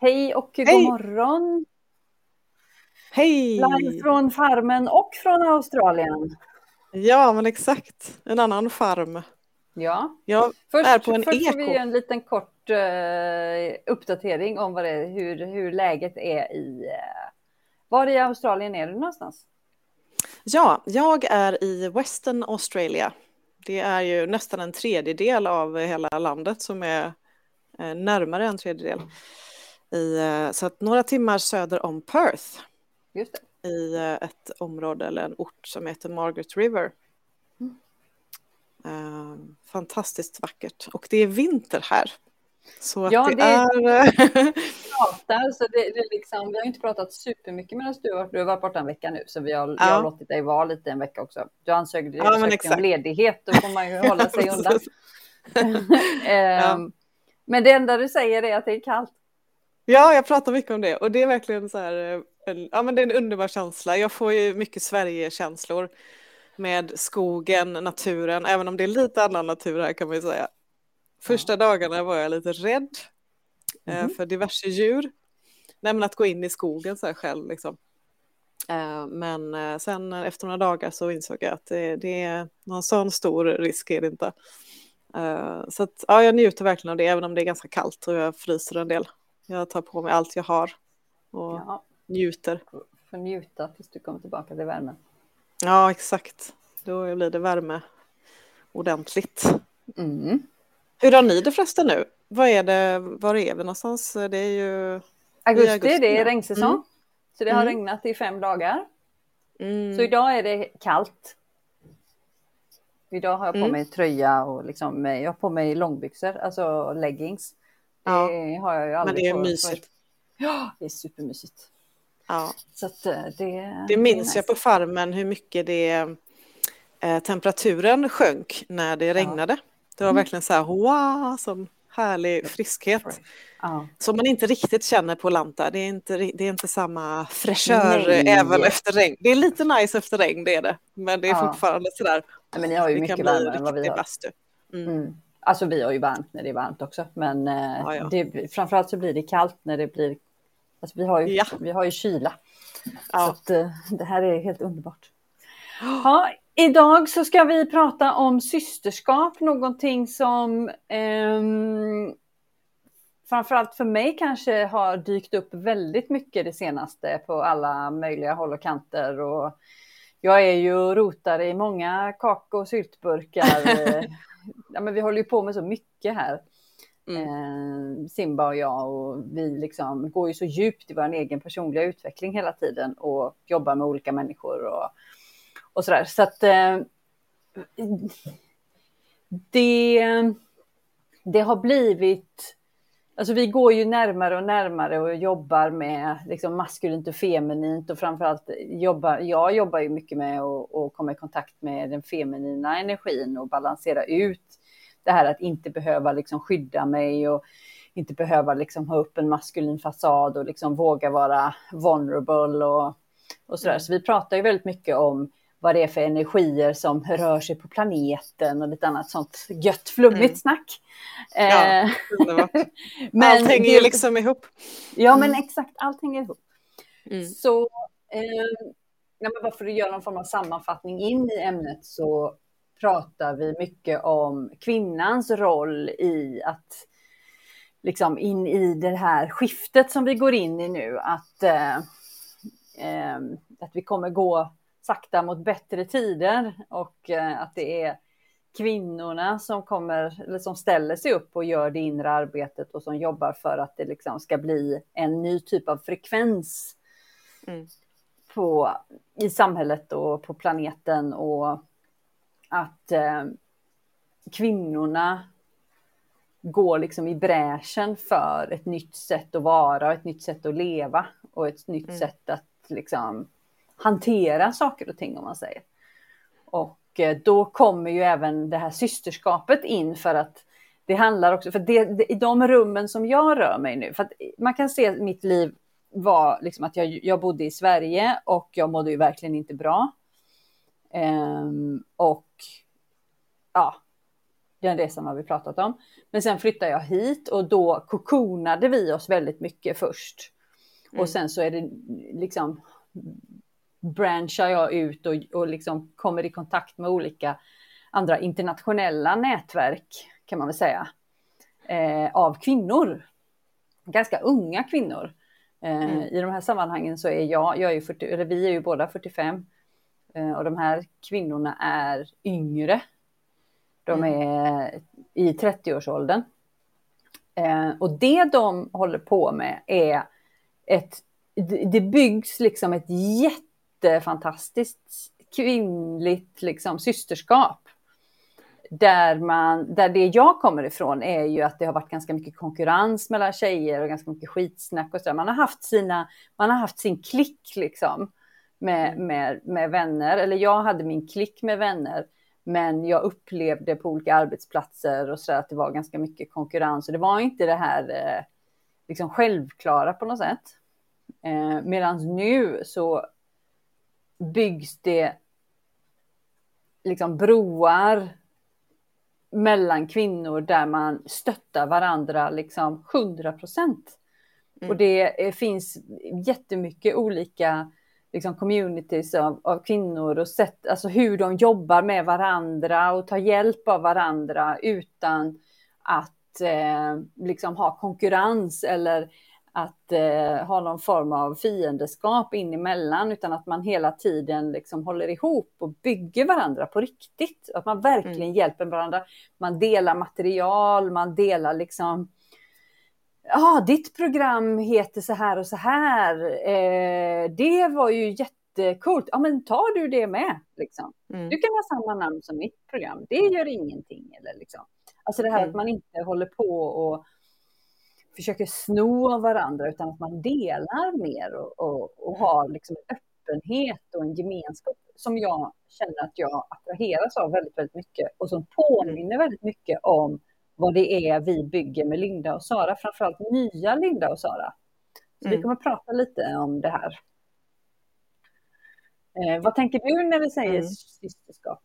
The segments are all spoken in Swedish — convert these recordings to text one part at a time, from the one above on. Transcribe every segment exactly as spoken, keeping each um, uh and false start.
Hej och god Hej! morgon. Hej! Live från farmen och från Australien. Ja, men exakt. En annan farm. Ja. Jag Först, är på en först får vi eko. ge en liten kort eh, uppdatering om vad det är, hur, hur läget är i... Eh, var i Australien är du någonstans? Ja, jag är i Western Australia. Det är ju nästan en tredjedel av hela landet som är eh, närmare en tredjedel. I, eh, så att några timmar söder om Perth. Just det. I eh, ett område eller en ort som heter Margaret River. Mm. Eh, fantastiskt vackert. Och det är vinter här. Så att Ja, det, det är... pratar, så det, det är liksom, vi har inte pratat supermycket medan du har varit, du har varit borta en vecka nu, så vi har, jag har ja. låtit dig vara lite en vecka också. Du ansökte, Ja, men ansökte exakt. om ledighet, då får man ju hålla sig Ja, undan. Ja. um, men det enda du säger är att det är kallt. Ja, jag pratar mycket om det och det är verkligen så här, en, ja men det är en underbar känsla. Jag får ju mycket Sverige-känslor med skogen, naturen, även om det är lite annan natur här kan man ju säga. Första Ja. dagarna var jag lite rädd eh, Mm-hmm. för diverse djur. Nej, men att gå in i skogen så här själv liksom. Eh, men eh, sen efter några dagar så insåg jag att det, det är någon sån stor risk är det inte. Eh, så att, ja, jag njuter verkligen av det även om det är ganska kallt och jag fryser en del. Jag tar på mig allt jag har och Ja. njuter. Får njuta tills du kommer tillbaka till värmen. Ja, exakt. Då blir det värme ordentligt. Mm. Hur har ni det förresten nu? Vad är det, var är vi någonstans? Det är ju Augusti, augusti, det är ja. regnsäsong. Mm. Så det har Mm. regnat i fem dagar. Mm. Så idag är det kallt. Idag har jag på Mm. mig tröja och liksom, jag har på mig långbyxor, alltså leggings. Det Ja. har jag ju aldrig. Men det är på, mysigt. Ja, det är supermysigt. Ja. Så att det, det minns nice. jag på farmen hur mycket det eh, temperaturen sjönk när det regnade. Ja. Det var verkligen så här, wow, sån härlig friskhet. Ja. Som man inte riktigt känner på Lanta. Det är inte, det är inte samma fräschör Nej. även efter regn. Det är lite nice efter regn, det är det. Men det är Ja. fortfarande sådär. Nej, men ni har ju det mycket kan varmare bli än vad vi har. bastu. Mm. Mm. Alltså vi har ju varmt när det är varmt också. Men Ja, ja. Det, framförallt så blir det kallt när det blir... Alltså vi har ju, Ja. vi har ju kyla. Ja. Så att, det här är helt underbart. Ja, idag så ska vi prata om systerskap. Någonting som ehm, framförallt för mig kanske har dykt upp väldigt mycket det senaste på alla möjliga håll och kanter. Och jag är ju rotare i många kak- och syltburkar. Ja, men vi håller ju på med så mycket här. Mm. Eh, Simba och jag, och vi liksom går ju så djupt i vår egen personliga utveckling hela tiden och jobbar med olika människor och, och sådär. Så att eh, det, det har blivit, alltså vi går ju närmare och närmare och jobbar med liksom maskulint och feminint, och framförallt jobbar, jag jobbar ju mycket med att, att komma i kontakt med den feminina energin och balansera ut det här att inte behöva liksom skydda mig och inte behöva liksom ha upp en maskulin fasad och liksom våga vara vulnerable och, och sådär. Mm. Så vi pratar ju väldigt mycket om vad det är för energier som rör sig på planeten och lite annat sånt gött flummigt mm. snack. Ja, underbart. Men allt hänger ju liksom ihop. Ja, men exakt, allt hänger ihop. Mm. Så eh, ja, men bara för att göra någon form av sammanfattning in i ämnet så pratar vi mycket om kvinnans roll i att liksom in i det här skiftet som vi går in i nu, att, eh, eh, att vi kommer gå sakta mot bättre tider, och eh, att det är kvinnorna som kommer, eller som ställer sig upp och gör det inre arbetet och som jobbar för att det liksom ska bli en ny typ av frekvens mm. på, i samhället och på planeten, och att eh, kvinnorna går liksom i bräschen för ett nytt sätt att vara, ett nytt sätt att leva och ett nytt mm. sätt att liksom hantera saker och ting, om man säger. Och eh, då kommer ju även det här systerskapet in, för att det handlar också, för det, det, i de rummen som jag rör mig nu, för att man kan se att mitt liv var liksom att jag, jag bodde i Sverige och jag mådde ju verkligen inte bra. Um, och ja, den resan har vi pratat om. Men sen flyttade jag hit och då kokonade vi oss väldigt mycket först. Mm. Och sen så är det liksom branchar jag ut och, och liksom kommer i kontakt med olika andra internationella nätverk kan man väl säga. Eh, av kvinnor. Ganska unga kvinnor. Eh, mm. I de här sammanhangen så är jag, jag är ju fyrtio, eller vi är ju båda fyrtiofem. Eh, och de här kvinnorna är yngre. De är i trettioårsåldern. Eh, och det de håller på med är ett, det byggs liksom ett jättefantastiskt kvinnligt liksom systerskap. Där, man, där det jag kommer ifrån är ju att det har varit ganska mycket konkurrens mellan tjejer och ganska mycket skitsnack och så. Man har haft sina, man har haft sin klick liksom med, med, med vänner. Eller jag hade min klick med vänner. Men jag upplevde på olika arbetsplatser och så att det var ganska mycket konkurrens. Och det var inte det här eh, liksom självklara på något sätt. Eh, Medan nu så byggs det liksom broar mellan kvinnor där man stöttar varandra liksom hundra procent. Mm. Och det eh, finns jättemycket olika liksom communities av, av kvinnor och sätt, alltså hur de jobbar med varandra och tar hjälp av varandra utan att eh, liksom ha konkurrens eller att eh, ha någon form av fiendeskap in emellan, utan att man hela tiden liksom håller ihop och bygger varandra på riktigt. Att man verkligen mm. hjälper varandra. Man delar material, man delar liksom ja, ah, ditt program heter så här och så här. Eh, det var ju jättekult. Ja, men tar du det med? Liksom. Mm. Du kan ha samma namn som mitt program. Det gör ingenting. Eller, liksom. Alltså det här mm. att man inte håller på och försöker sno av varandra, utan att man delar mer och, och, och har liksom en öppenhet och en gemenskap som jag känner att jag attraheras av väldigt, väldigt mycket. Och som påminner väldigt mycket om vad det är vi bygger med Linda och Sara, framförallt nya Linda och Sara. Så mm. vi kommer att prata lite om det här. Eh, vad tänker du när vi säger mm. systerskap?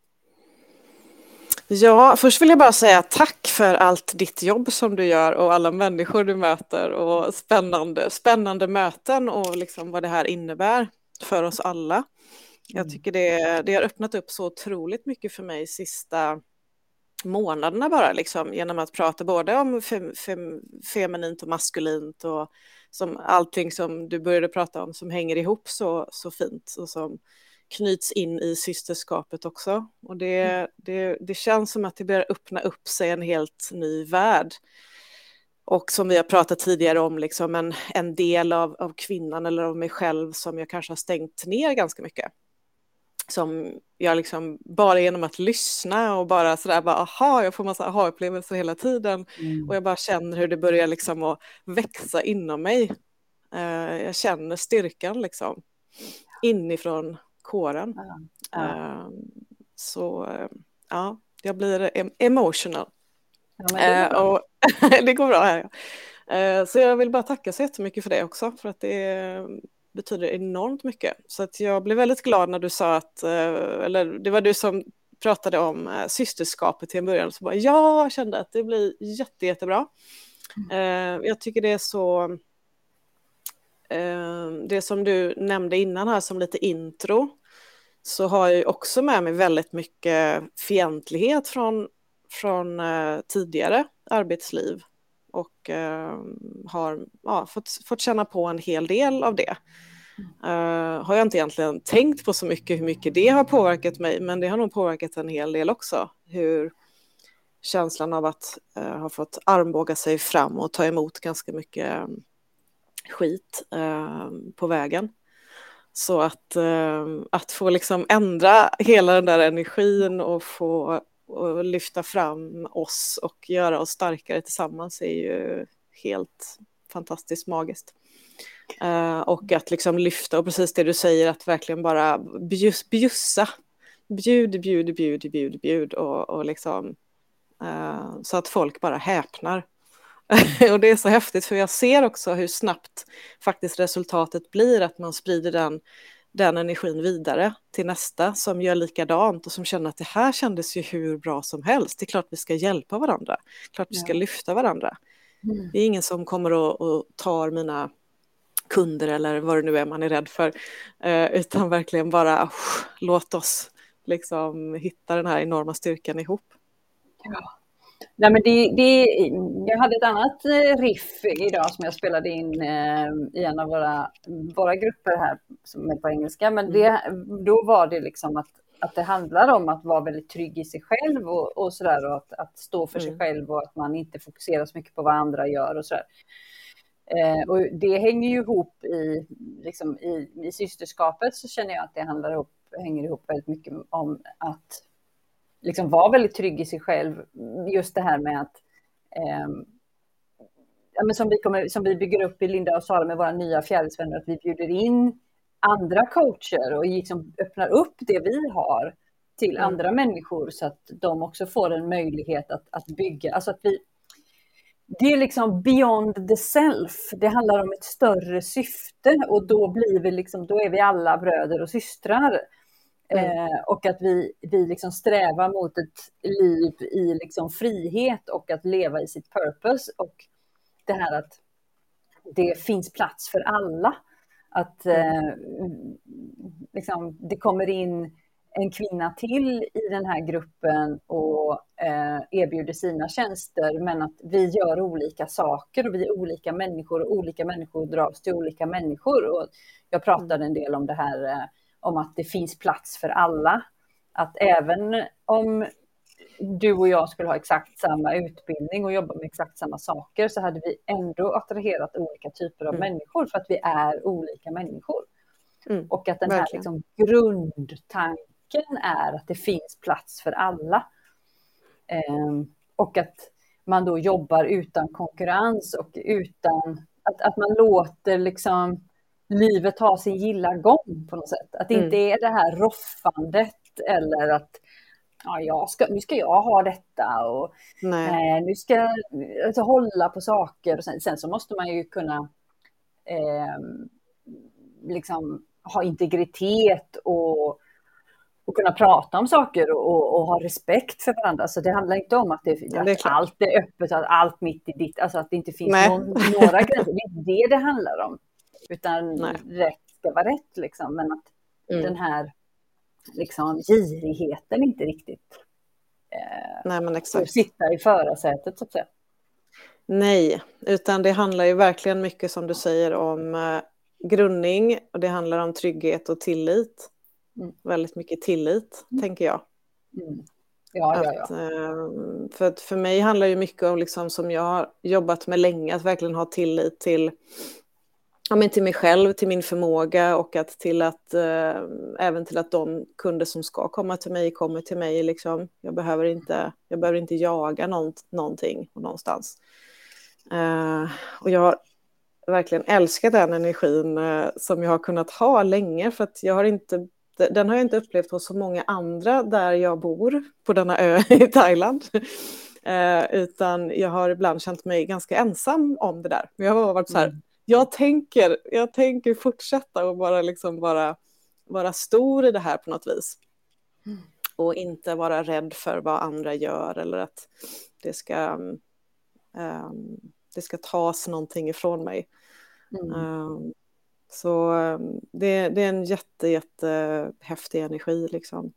Ja, först vill jag bara säga tack för allt ditt jobb som du gör och alla människor du möter och spännande, spännande möten och liksom vad det här innebär för oss alla. Jag tycker det, det har öppnat upp så otroligt mycket för mig sista månaderna bara liksom, genom att prata både om fem, fem, feminint och maskulint och som allting som du började prata om som hänger ihop så, så fint och som knyts in i systerskapet också. Och det, mm. det, det känns som att det börjar öppna upp sig en helt ny värld. Och som vi har pratat tidigare om, liksom en, en del av, av kvinnan eller av mig själv som jag kanske har stängt ner ganska mycket. Som jag liksom bara genom att lyssna och bara sådär bara aha, jag får massa aha-upplevelser hela tiden. Mm. Och jag bara känner hur det börjar liksom att växa inom mig. Uh, jag känner styrkan liksom inifrån kåren. Ja. Ja. Uh, så uh, ja, jag blir em- emotional. Ja, men det, uh, och det går bra här. Ja. Uh, så jag vill bara tacka så jättemycket för det också, för att det betyder enormt mycket. Så att jag blev väldigt glad när du sa att, uh, eller det var du som pratade om uh, systerskapet till en början. Så bara, ja, jag kände att det blir jätte, jättebra. Uh, jag tycker det är så det som du nämnde innan här som lite intro, så har jag också med mig väldigt mycket fientlighet från, från uh, tidigare arbetsliv och uh, har ja, fått, fått känna på en hel del av det. Uh, har jag inte egentligen tänkt på så mycket hur mycket det har påverkat mig, men det har nog påverkat en hel del också. Hur känslan av att uh, ha fått armbåga sig fram och ta emot ganska mycket um, skit uh, på vägen. Så att, uh, att få liksom ändra hela den där energin och få och lyfta fram oss och göra oss starkare tillsammans är ju helt fantastiskt magiskt. Uh, och att liksom lyfta, och precis det du säger, att verkligen bara bjus, bjussa, bjud, bjud, bjud, bjud, bjud och, och liksom uh, så att folk bara häpnar. Och det är så häftigt, för jag ser också hur snabbt faktiskt resultatet blir, att man sprider den, den energin vidare till nästa som gör likadant och som känner att det här kändes ju hur bra som helst. Det är klart vi ska hjälpa varandra. Klart vi ska Ja. lyfta varandra. Mm. Det är ingen som kommer och, och tar mina kunder eller vad det nu är man är rädd för. Eh, utan verkligen bara oh, låt oss liksom hitta den här enorma styrkan ihop. Ja. Nej, men det, det, jag hade ett annat riff idag som jag spelade in eh, i en av våra, våra grupper här som är på engelska. Men det, då var det liksom att, att det handlar om att vara väldigt trygg i sig själv och, och sådär. Och att, att stå för mm. sig själv och att man inte fokuserar så mycket på vad andra gör och sådär. Eh, och det hänger ju ihop i, liksom i, i systerskapet, så känner jag att det handlar ihop, hänger ihop väldigt mycket om att liksom vara väldigt trygg i sig själv. Just det här med att eh, ja, men som, vi kommer, som vi bygger upp i Linda och Sara med våra nya fjärilsvänner, att vi bjuder in andra coacher och liksom öppnar upp det vi har till mm. andra människor så att de också får en möjlighet att, att bygga. Alltså att vi, det är liksom beyond the self. Det handlar om ett större syfte och då blir vi liksom, då är vi alla bröder och systrar. Mm. Eh, och att vi, vi liksom strävar mot ett liv i liksom frihet och att leva i sitt purpose. Och det här att det finns plats för alla. Att eh, liksom, det kommer in en kvinna till i den här gruppen och eh, erbjuder sina tjänster, men att vi gör olika saker och vi är olika människor och olika människor dras till olika människor. Och jag pratade en del om det här eh, om att det finns plats för alla. Att även om du och jag skulle ha exakt samma utbildning och jobba med exakt samma saker, så hade vi ändå attraherat olika typer av mm. människor för att vi är olika människor. Mm. Och att den här liksom grundtanken är att det finns plats för alla. Um, och att man då jobbar utan konkurrens och utan att, att man låter liksom livet ha sin gilla gång på något sätt. Att det mm. inte är det här roffandet eller att ja, jag ska, nu ska jag ha detta och nej. Eh, nu ska jag alltså, hålla på saker. Och sen, sen så måste man ju kunna eh, liksom ha integritet och, och kunna prata om saker och, och, och ha respekt för varandra. Så det handlar inte om att, det, ja, det är att allt är öppet, att allt mitt i ditt, alltså att det inte finns någon, några gränser. Det är inte det det handlar om. Utan nej. Rätt ska vara rätt liksom. Men att mm. den här liksom girigheten inte riktigt eh, nej, men exakt. sitta i förarsätet så att säga. Nej, utan det handlar ju verkligen mycket som du säger om eh, grundning och det handlar om trygghet och tillit. Mm. Väldigt mycket tillit, mm. tänker jag. Mm. Ja, att, ja, ja. Eh, för att för mig handlar det mycket om liksom, som jag har jobbat med länge, att verkligen ha tillit till ja, men till mig själv, till min förmåga och att till att eh, även till att de kunder som ska komma till mig kommer till mig liksom. Jag behöver inte jag behöver inte jaga någon, någonting någonstans. Eh, och jag har verkligen älskat den energin eh, som jag har kunnat ha länge, för att jag har inte den har jag inte upplevt hos så många andra där jag bor på denna ö i Thailand. Eh, utan jag har ibland känt mig ganska ensam om det där. Jag har varit så här mm. Jag tänker, jag tänker fortsätta och bara liksom vara, vara stor i det här på något vis. Mm. Och inte vara rädd för vad andra gör eller att det ska, um, det ska tas någonting ifrån mig. Mm. Um, så um, det, det är en jätte, jätte häftig energi liksom.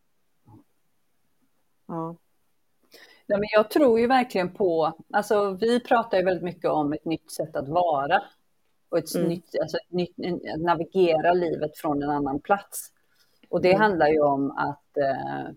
Ja. Ja, men jag tror ju verkligen på, alltså vi pratar ju väldigt mycket om ett nytt sätt att vara. Och ett mm. nytt, alltså ett nytt, att navigera livet från en annan plats. Och det mm. handlar ju om att, eh,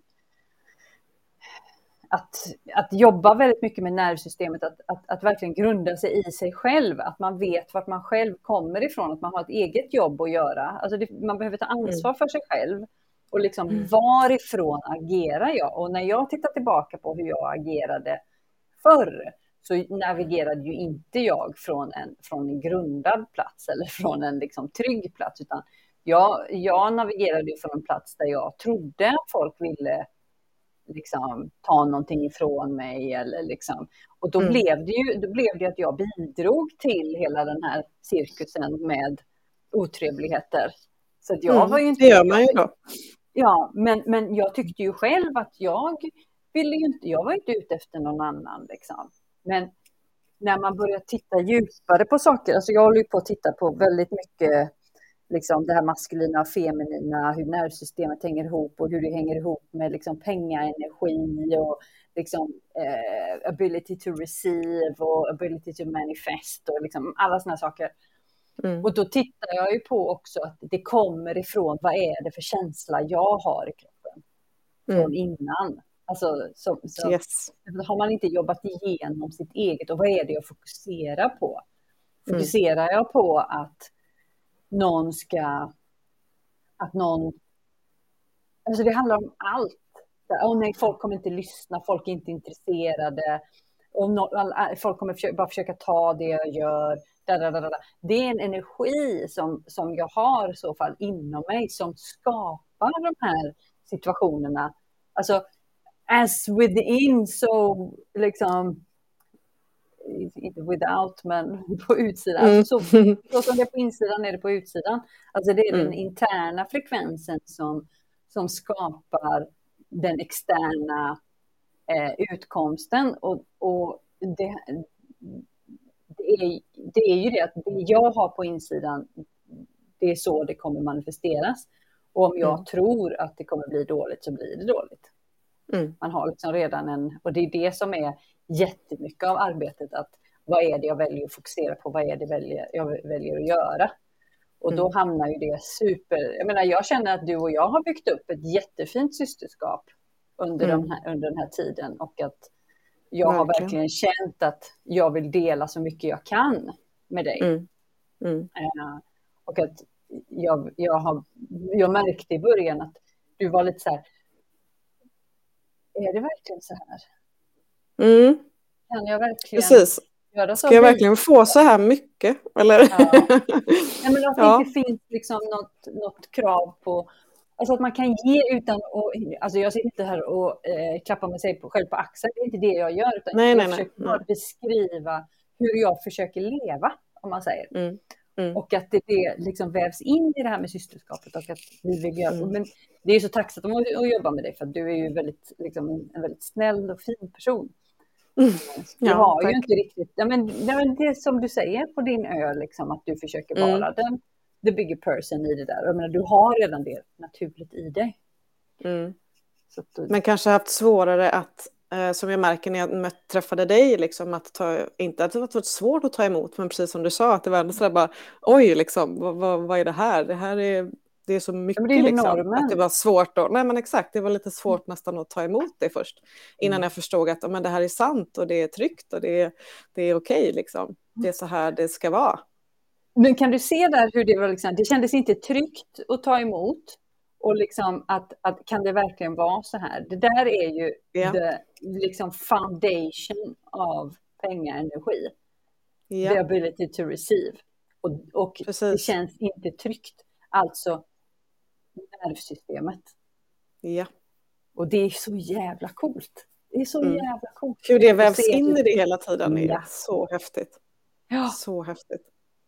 att, att jobba väldigt mycket med nervsystemet. Att, att, att verkligen grunda sig i sig själv. Att man vet vart man själv kommer ifrån. Att man har ett eget jobb att göra. Alltså det, man behöver ta ansvar mm. för sig själv. Och liksom mm. varifrån agerar jag? Och när jag tittar tillbaka på hur jag agerade förr, så navigerade ju inte jag från en, från en grundad plats eller från en liksom trygg plats, utan jag, jag navigerade ju från en plats där jag trodde att folk ville liksom ta någonting ifrån mig. Eller liksom. Och då, mm. blev det ju, då blev det att jag bidrog till hela den här cirkusen med otrevligheter Så att jag Mm, var ju inte... det gör man ju då. Ja, men, men jag tyckte ju själv att jag ville ju inte, jag var inte ute efter någon annan liksom. Men när man börjar titta djupare på saker, alltså jag håller ju på att titta på väldigt mycket liksom det här maskulina och feminina, hur nervsystemet hänger ihop och hur det hänger ihop med liksom pengaenergi och liksom eh, ability to receive och ability to manifest och liksom alla såna saker. Mm. Och då tittar jag ju på också att det kommer ifrån, vad är det för känsla jag har i kroppen från mm. innan. Alltså, så, så, yes. Har man inte jobbat igenom sitt eget, och vad är det jag fokuserar på? Fokuserar mm. jag på att någon ska, att någon, alltså det handlar om allt. Oh, nej, folk kommer inte lyssna, folk är inte intresserade, och no, folk kommer försöka, bara försöka ta det jag gör. Det är en energi som, som jag har i så fall inom mig som skapar de här situationerna. Alltså, as within, so liksom, inte without, men på utsidan. Mm. Alltså, så, så som det är på insidan är det på utsidan. Alltså det är mm. den interna frekvensen som, som skapar den externa eh, utkomsten. Och, och det, det, är, det är ju det att det jag har på insidan, det är så det kommer manifesteras. Och om jag mm. tror att det kommer bli dåligt, så blir det dåligt. Mm. Man har liksom redan en, och det är det som är jättemycket av arbetet, att vad är det jag väljer att fokusera på, vad är det jag väljer, jag väljer att göra. Och mm. då hamnar ju det super, jag menar jag känner att du och jag har byggt upp ett jättefint systerskap under, mm. de här, under den här tiden, och att jag verkligen. har verkligen känt att jag vill dela så mycket jag kan med dig. Mm. Mm. Uh, och att jag, jag, har, jag märkte i början att du var lite så här, är det verkligen så här? Mm. Kan jag verkligen Precis. göra så? Ska jag verkligen få så här mycket? Eller? Ja. Nej, men att det ja. inte finns liksom något, något krav på, alltså att man kan ge utan att, alltså jag sitter inte här och eh, klappar mig sig på, själv på axeln, det är inte det jag gör, utan nej, jag nej, försöker nej. bara beskriva hur jag försöker leva, om man säger. Mm. Mm. Och att det, det liksom vävs in i det här med systerskapet, och att vi vill göra, mm. men det är så tacksamt att, att jobba med dig, för att du är ju väldigt, liksom, en väldigt snäll och fin person. Mm. Du ja, har tack. ju inte riktigt, ja, men det är som du säger på din ö, liksom, att du försöker mm. vara den, the bigger person i det där. Jag menar, du har redan det naturligt i dig. Mm. Så du... Men kanske haft svårare att, eh, som jag märker när jag möt, träffade dig, liksom, att ta, inte att det var svårt att ta emot, men precis som du sa, att det var ändå sådär bara, oj, liksom, vad, vad, vad är det här? Det här är, det är så mycket, ja, det är liksom, att det var svårt då. Nej, men exakt, det var lite svårt mm. nästan att ta emot det först, innan mm. jag förstod att men det här är sant, och det är tryggt, och det är, det är okej, liksom. Det är så här det ska vara. Men kan du se där hur det var, liksom, det kändes inte tryggt att ta emot, och liksom att, att kan det verkligen vara så här? Det där är ju yeah. the liksom foundation av pengaenergi. Yeah. The ability to receive. Och, och det känns inte tryggt. Alltså nervsystemet. Ja. Yeah. Och det är så jävla coolt. Det är så mm. jävla coolt. Hur det vävs in i det hela tiden är ja. så häftigt. Ja. Så häftigt.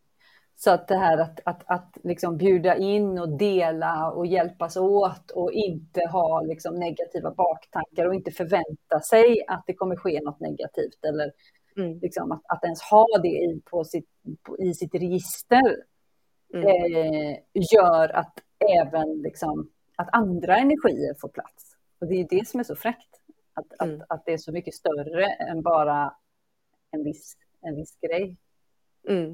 Så att det här att, att, att liksom bjuda in och dela och hjälpas åt, och inte ha liksom negativa baktankar, och inte förvänta sig att det kommer ske något negativt, eller mm. liksom att, att ens ha det i, på sitt, på, i sitt register mm. eh, gör att även liksom, att andra energier får plats. Och det är det som är så fräckt, att, mm. att, att det är så mycket större än bara en viss, en viss grej. Mm.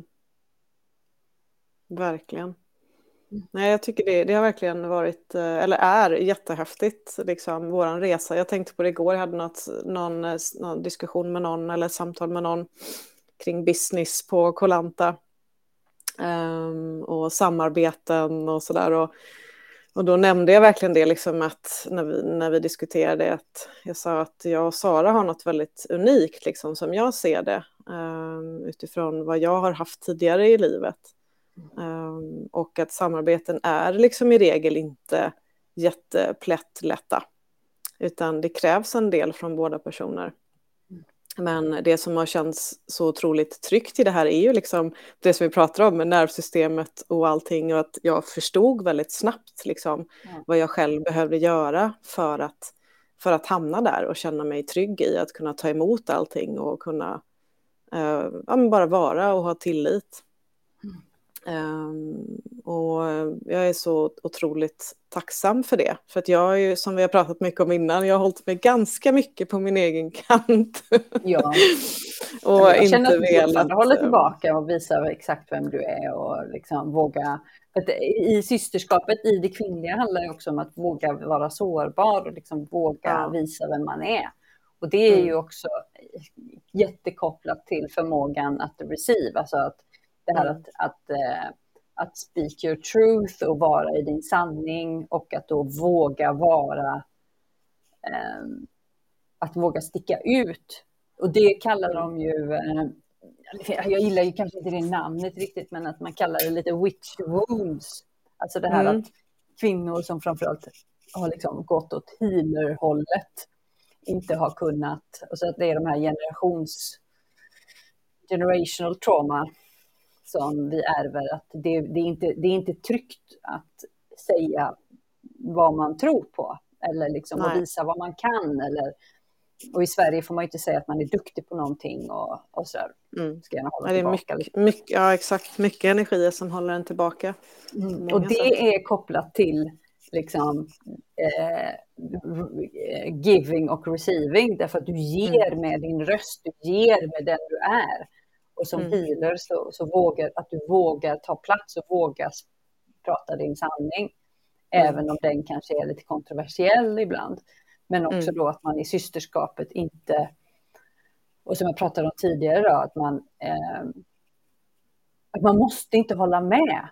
Verkligen. Nej, jag tycker det, det har verkligen varit, eller är jättehäftigt, liksom, våran resa. Jag tänkte på det igår, jag hade något, någon, någon diskussion med någon, eller samtal med någon kring business på Kolanta um, och samarbeten och sådär. Och, och då nämnde jag verkligen det, liksom, att när vi, när vi diskuterade, att jag sa att jag och Sara har något väldigt unikt, liksom, som jag ser det, um, utifrån vad jag har haft tidigare i livet. Um, och att samarbeten är liksom i regel inte jätteplättlätta, utan det krävs en del från båda personer. Men det som har känts så otroligt tryggt i det här är ju liksom det som vi pratar om med nervsystemet och allting, och att jag förstod väldigt snabbt liksom Ja. vad jag själv behövde göra för att, för att hamna där och känna mig trygg i att kunna ta emot allting och kunna uh, ja, men bara vara och ha tillit. Mm. Um, och jag är så otroligt tacksam för det. För att jag är ju, som vi har pratat mycket om innan, jag har hållit mig ganska mycket på min egen kant. Ja. och jag inte känner att du velat... håller tillbaka och visar exakt vem du är och liksom våga. För att i systerskapet, i det kvinnliga, handlar det också om att våga vara sårbar och liksom våga Ja. visa vem man är. Och det är Mm. ju också jättekopplat till förmågan att receive, alltså att det här Mm. att, att, äh, att speak your truth och vara i din sanning, och att då våga vara, äh, att våga sticka ut. Och det kallar Mm. de ju, äh, jag gillar ju kanske inte det namnet riktigt, men att man kallar det lite witch wounds. Alltså det här Mm. att kvinnor som framförallt har liksom gått åt healer-hållet inte har kunnat, och så att det är de här generations generational trauma som vi ärver, att det, det, är inte, det är inte tryggt att säga vad man tror på eller liksom att visa vad man kan, eller, och i Sverige får man ju inte säga att man är duktig på någonting och, och sådär. Mm. Ska gärna hålla ja, det är tillbaka mycket, lite. mycket, ja, exakt. Mycket energier som håller en tillbaka. Mm. Och det sätt. är kopplat till liksom eh, giving och receiving, därför att du ger mm. med din röst, du ger med den du är. Och som mm. healer så, så vågar att du vågar ta plats och vågar prata din sanning. Mm. Även om den kanske är lite kontroversiell ibland. Men också mm. då att man i systerskapet inte, och som jag pratade om tidigare då, att man, eh, att man måste inte hålla med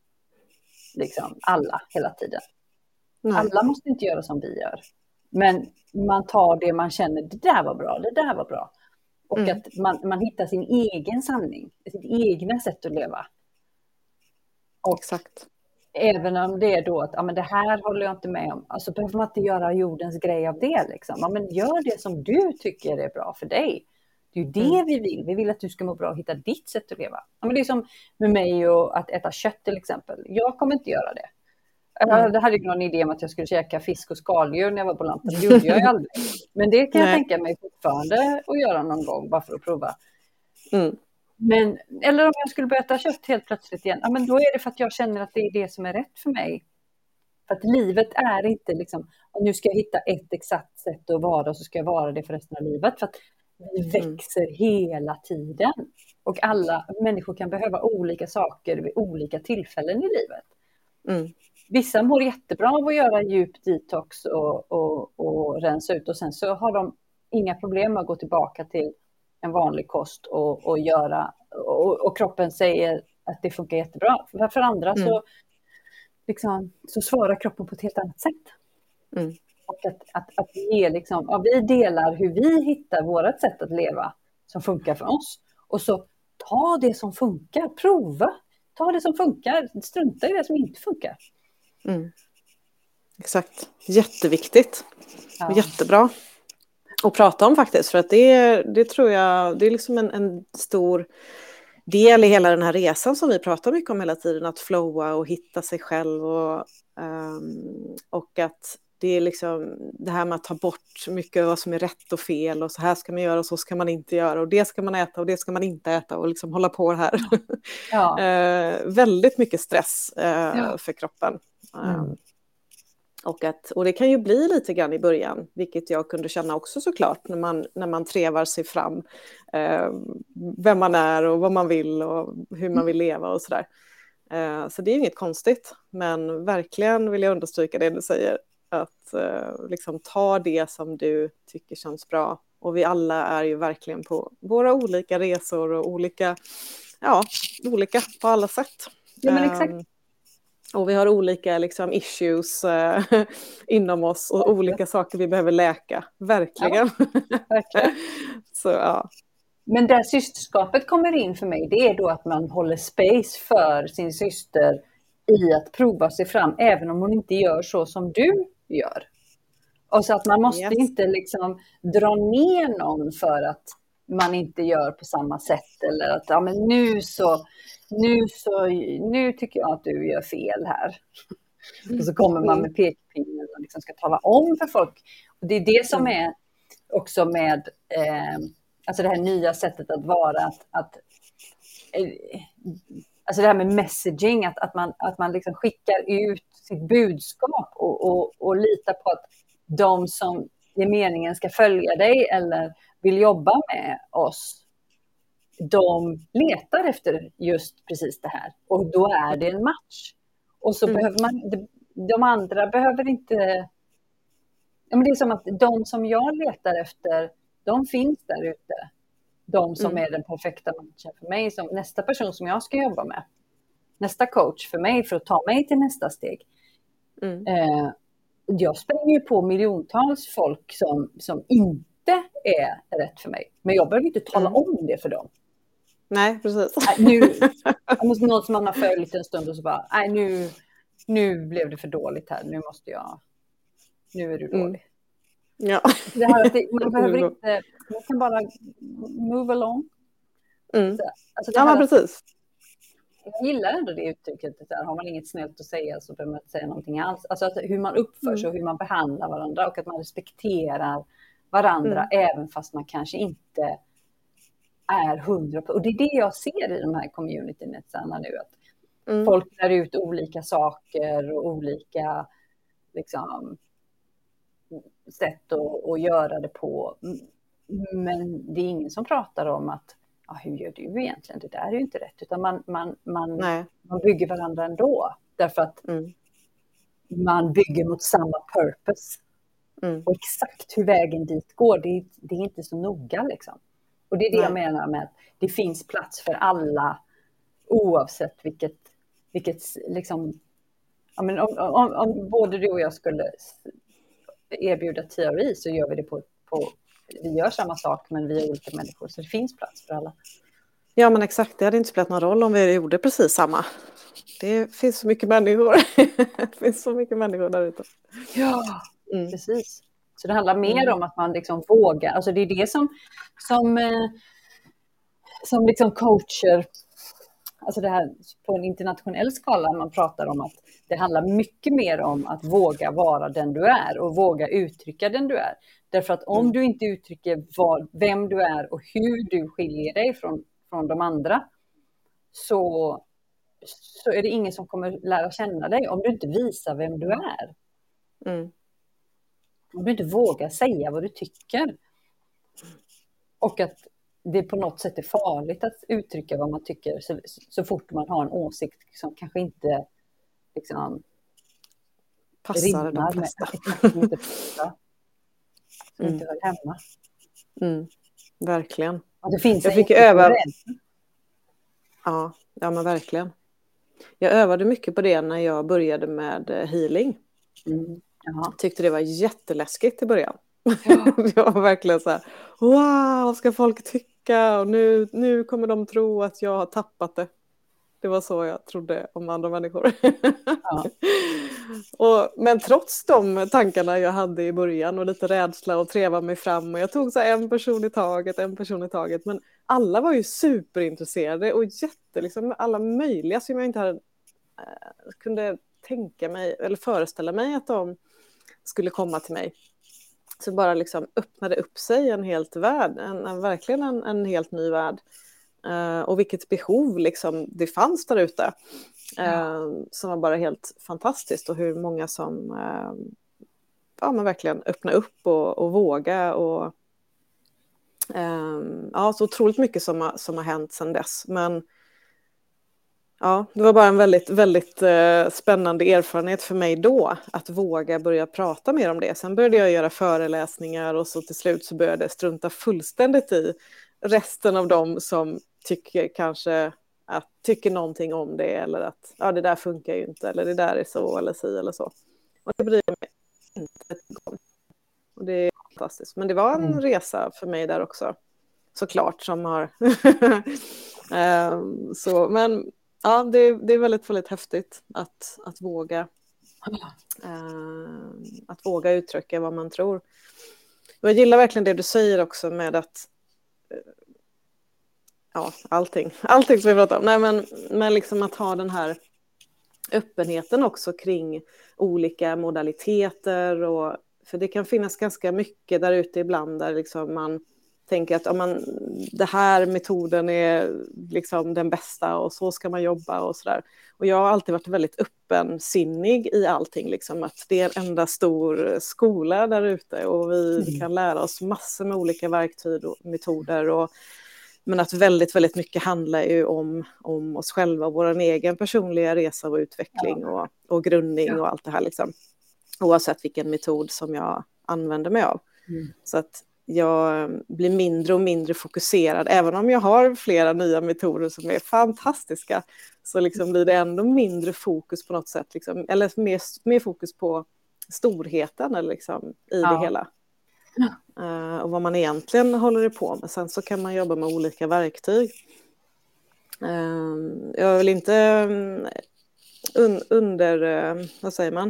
liksom alla hela tiden. Nej. Alla måste inte göra som vi gör. Men man tar det man känner, det där var bra, det där var bra. Och mm. att man, man hittar sin egen sanning, sitt egna sätt att leva. Och exakt. Även om det är då att ja, men det här håller jag inte med om, alltså behöver man inte göra jordens grej av det. Liksom. Ja, men gör det som du tycker är bra för dig. Det är ju det mm. vi vill. Vi vill att du ska må bra och hitta ditt sätt att leva. Ja, men det är som med mig och att äta kött till exempel. Jag kommer inte göra det. Mm. Jag hade någon idé om att jag skulle käka fisk och skaldjur när jag var på landet. Det gjorde jag ju aldrig. Men det kan jag Nej. tänka mig fortfarande att göra någon gång bara för att prova. Mm. Men, eller om jag skulle börja äta kött helt plötsligt igen. Ja, men då är det för att jag känner att det är det som är rätt för mig. För att livet är inte liksom, nu ska jag hitta ett exakt sätt att vara och så ska jag vara det för resten av livet. För att vi växer mm. hela tiden. Och alla människor kan behöva olika saker vid olika tillfällen i livet. Mm. Vissa mår jättebra av att göra djup detox och, och, och rensa ut. Och sen så har de inga problem med att gå tillbaka till en vanlig kost och, och göra. Och, och kroppen säger att det funkar jättebra. För, för andra mm. så, liksom, så svarar kroppen på ett helt annat sätt. Mm. Och att, att, att vi, liksom, ja, vi delar hur vi hittar vårt sätt att leva som funkar för oss. Och så ta det som funkar, prova. Ta det som funkar, strunta i det som inte funkar. Mm. Exakt, jätteviktigt. Ja. Jättebra att prata om faktiskt, för att det, det tror jag, det är liksom en, en stor del i hela den här resan som vi pratar mycket om hela tiden, att flowa och hitta sig själv och, um, och att det är liksom det här med att ta bort mycket av vad som är rätt och fel och så här ska man göra och så ska man inte göra och det ska man äta och det ska man inte äta och liksom hålla på det här. Ja. uh, väldigt mycket stress uh, ja. för kroppen. Mm. Um, och, att, och det kan ju bli lite grann i början, vilket jag kunde känna också såklart när man, när man trevar sig fram uh, vem man är och vad man vill och hur man vill leva och sådär. Uh, så det är inget konstigt, men verkligen vill jag understryka det du säger, att uh, liksom ta det som du tycker känns bra. Och vi alla är ju verkligen på våra olika resor och olika, ja, olika på alla sätt. Ja, men exakt. Um, och vi har olika liksom, issues uh, inom oss och verkligen. Olika saker vi behöver läka. Verkligen. Ja, verkligen. Så, ja. Men där systerskapet kommer in för mig, det är då att man håller space för sin syster i att prova sig fram, även om hon inte gör så som du gör. Och så att man måste yes. inte liksom dra ner någon för att man inte gör på samma sätt. Eller att ja, men nu, så, nu, så, nu tycker jag att du gör fel här. Och så kommer man med pekpinnen och liksom ska tala om för folk. Och det är det som är också med eh, alltså det här nya sättet att vara. Att, att, eh, alltså det här med messaging, att, att man, att man liksom skickar ut sitt budskap och, och, och litar på att de som i meningen ska följa dig eller vill jobba med oss, de letar efter just precis det här. Och då är det en match. Och så mm. behöver man, de, de andra behöver inte, ja, men det är som att de som jag letar efter, de finns där ute. De som mm. är den perfekta matchen för mig, som nästa person som jag ska jobba med. Nästa coach för mig, för att ta mig till nästa steg. Mm. Eh, jag springer ju på miljontals folk som, som inte är rätt för mig. Men jag behöver inte tala mm. om det för dem. Nej, precis. Nej, nu, måste, någon som man har följt en stund och så bara, nej nu, nu blev det för dåligt här. Nu måste jag, nu är du dålig. Mm. Ja. Det här att det, man behöver inte, man kan bara move along. Mm. Så, alltså det ja, men precis. Jag gillar ändå det uttrycket, det där, har man inget snällt att säga så behöver man inte säga någonting alls. Alltså att hur man uppför sig mm. och hur man behandlar varandra och att man respekterar varandra mm. även fast man kanske inte är hundra. Och det är det jag ser i de här communitynetsarna nu, att mm. folk lär ut olika saker och olika liksom, sätt att, att göra det på. Men det är ingen som pratar om att ja, hur gör du egentligen? Det där är ju inte rätt. Utan man, man, man, man bygger varandra ändå. Därför att mm. man bygger mot samma purpose. Mm. Och exakt hur vägen dit går, det är, det är inte så noga liksom. Och det är det Nej. jag menar med att det finns plats för alla oavsett vilket, vilket liksom, ja, men om, om, om både du och jag skulle erbjuda teori så gör vi det på, på vi gör samma sak men vi är olika människor, så det finns plats för alla. Ja men exakt, det hade inte spelat någon roll om vi gjorde precis samma. Det finns så mycket människor. Det finns så mycket människor där ute. Ja, mm. precis. Så det handlar mer mm. om att man liksom vågar. Alltså det är det som, som, eh, som liksom coacher, alltså det här på en internationell skala, man pratar om att det handlar mycket mer om att våga vara den du är och våga uttrycka den du är. Därför att om mm. du inte uttrycker vad, vem du är och hur du skiljer dig från, från de andra, så, så är det ingen som kommer lära känna dig om du inte visar vem du är. Mm. Om du inte vågar säga vad du tycker. Och att det på något sätt är farligt att uttrycka vad man tycker så, så fort man har en åsikt som kanske inte liksom, passar de flesta. Med, inte passar. Som mm. inte hör hemma. Mm. Verkligen. Och det finns jag fick öva. Ja, ja, men verkligen. Jag övade mycket på det när jag började med healing. Mm. Tyckte det var jätteläskigt i början. Ja. Jag var verkligen så här, wow, vad ska folk tycka? Och nu, nu kommer de tro att jag har tappat det. Det var så jag trodde om andra människor. Ja. och, men trots de tankarna jag hade i början och lite rädsla och treva mig fram. Och jag tog så här en person i taget, en person i taget. Men alla var ju superintresserade och jätte, liksom, alla möjliga som jag inte hade, äh, kunde tänka mig eller föreställa mig att de skulle komma till mig. Så bara liksom öppnade upp sig en helt värld, en, en, verkligen en, en helt ny värld. Uh, och vilket behov liksom det fanns där ute. Uh, ja. Som var bara helt fantastiskt. Och hur många som uh, ja, men verkligen öppna upp och, och våga. Och, uh, ja, så otroligt mycket som har, som har hänt sedan dess. Men ja, det var bara en väldigt, väldigt uh, spännande erfarenhet för mig då. Att våga börja prata mer om det. Sen började jag göra föreläsningar. Och så till slut så började jag strunta fullständigt i resten av dem som tycker kanske att tycker någonting om det. Eller att ja, det där funkar ju inte. Eller det där är så eller si eller så. Och det bryr jag mig inte ett gång. Och det är fantastiskt. Men det var en mm. resa för mig där också. Såklart som har... um, så, men... Ja, det, det är väldigt, väldigt häftigt att, att våga uh, att våga uttrycka vad man tror. Jag gillar verkligen det du säger också med att uh, ja, allting. Allting som vi pratar om. Nej, men, men liksom att ha den här öppenheten också kring olika modaliteter. Och, för det kan finnas ganska mycket där ute ibland där liksom man tänker att om man, det här metoden är liksom den bästa och så ska man jobba och sådär. Och jag har alltid varit väldigt öppensinnig i allting. Liksom, att det är en enda stor skola där ute och vi mm. kan lära oss massor med olika verktyg och metoder. Och, men att väldigt, väldigt mycket handlar ju om, om oss själva, vår egen personliga resa och utveckling ja. och, och grundning ja. och allt det här. Liksom. Oavsett vilken metod som jag använder mig av. Mm. Så att jag blir mindre och mindre fokuserad. Även om jag har flera nya metoder som är fantastiska så liksom blir det ändå mindre fokus på något sätt. Liksom, eller mer, mer fokus på storheten eller liksom, i ja. det hela. Ja. Uh, och vad man egentligen håller på med. Sen så kan man jobba med olika verktyg. Uh, jag vill inte un, under... Uh, vad säger man?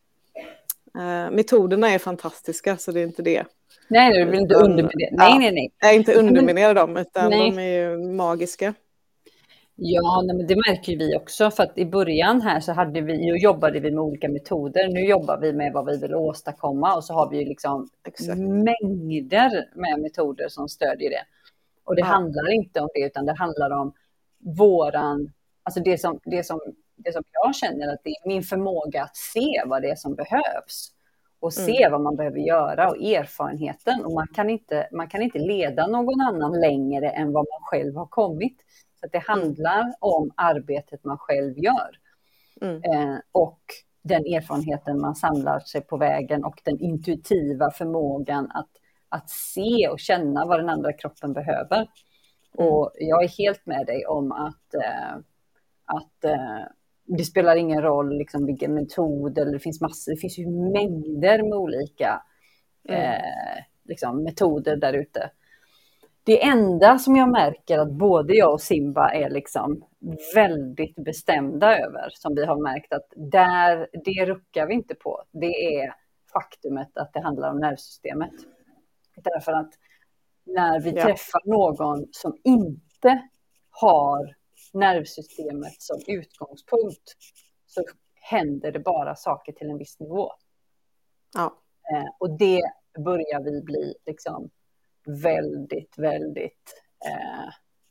Uh, metoderna är fantastiska så det är inte det. Nej, du vill inte underminera. Nej, ja, nej, nej. Jag är inte underminera dem, utan nej. de är ju magiska. Ja, nej, men det märker vi också. För att i början här så hade vi, och jobbade vi med olika metoder. Nu jobbar vi med vad vi vill åstadkomma. Och så har vi ju liksom Exakt. mängder med metoder som stödjer det. Och det ja. handlar inte om det, utan det handlar om våran... Alltså det som, det som, det som jag känner att det är min förmåga att se vad det är som behövs. Och se mm. vad man behöver göra och erfarenheten. Och man kan, inte, man kan inte leda någon annan längre än vad man själv har kommit. Så att det handlar mm. om arbetet man själv gör. Mm. Eh, och den erfarenheten man samlar sig på vägen. Och den intuitiva förmågan att, att se och känna vad den andra kroppen behöver. Mm. Och jag är helt med dig om att... Eh, att eh, det spelar ingen roll liksom, vilken metod, eller det finns massor, det finns ju mängder med olika mm. eh, liksom, metoder där ute. Det enda som jag märker att både jag och Simba är liksom väldigt bestämda över, som vi har märkt att där, det ruckar vi inte på, det är faktumet att det handlar om nervsystemet. Därför att när vi ja. träffar någon som inte har nervsystemet som utgångspunkt så händer det bara saker till en viss nivå. Ja. Eh, och det börjar vi bli liksom väldigt, väldigt eh,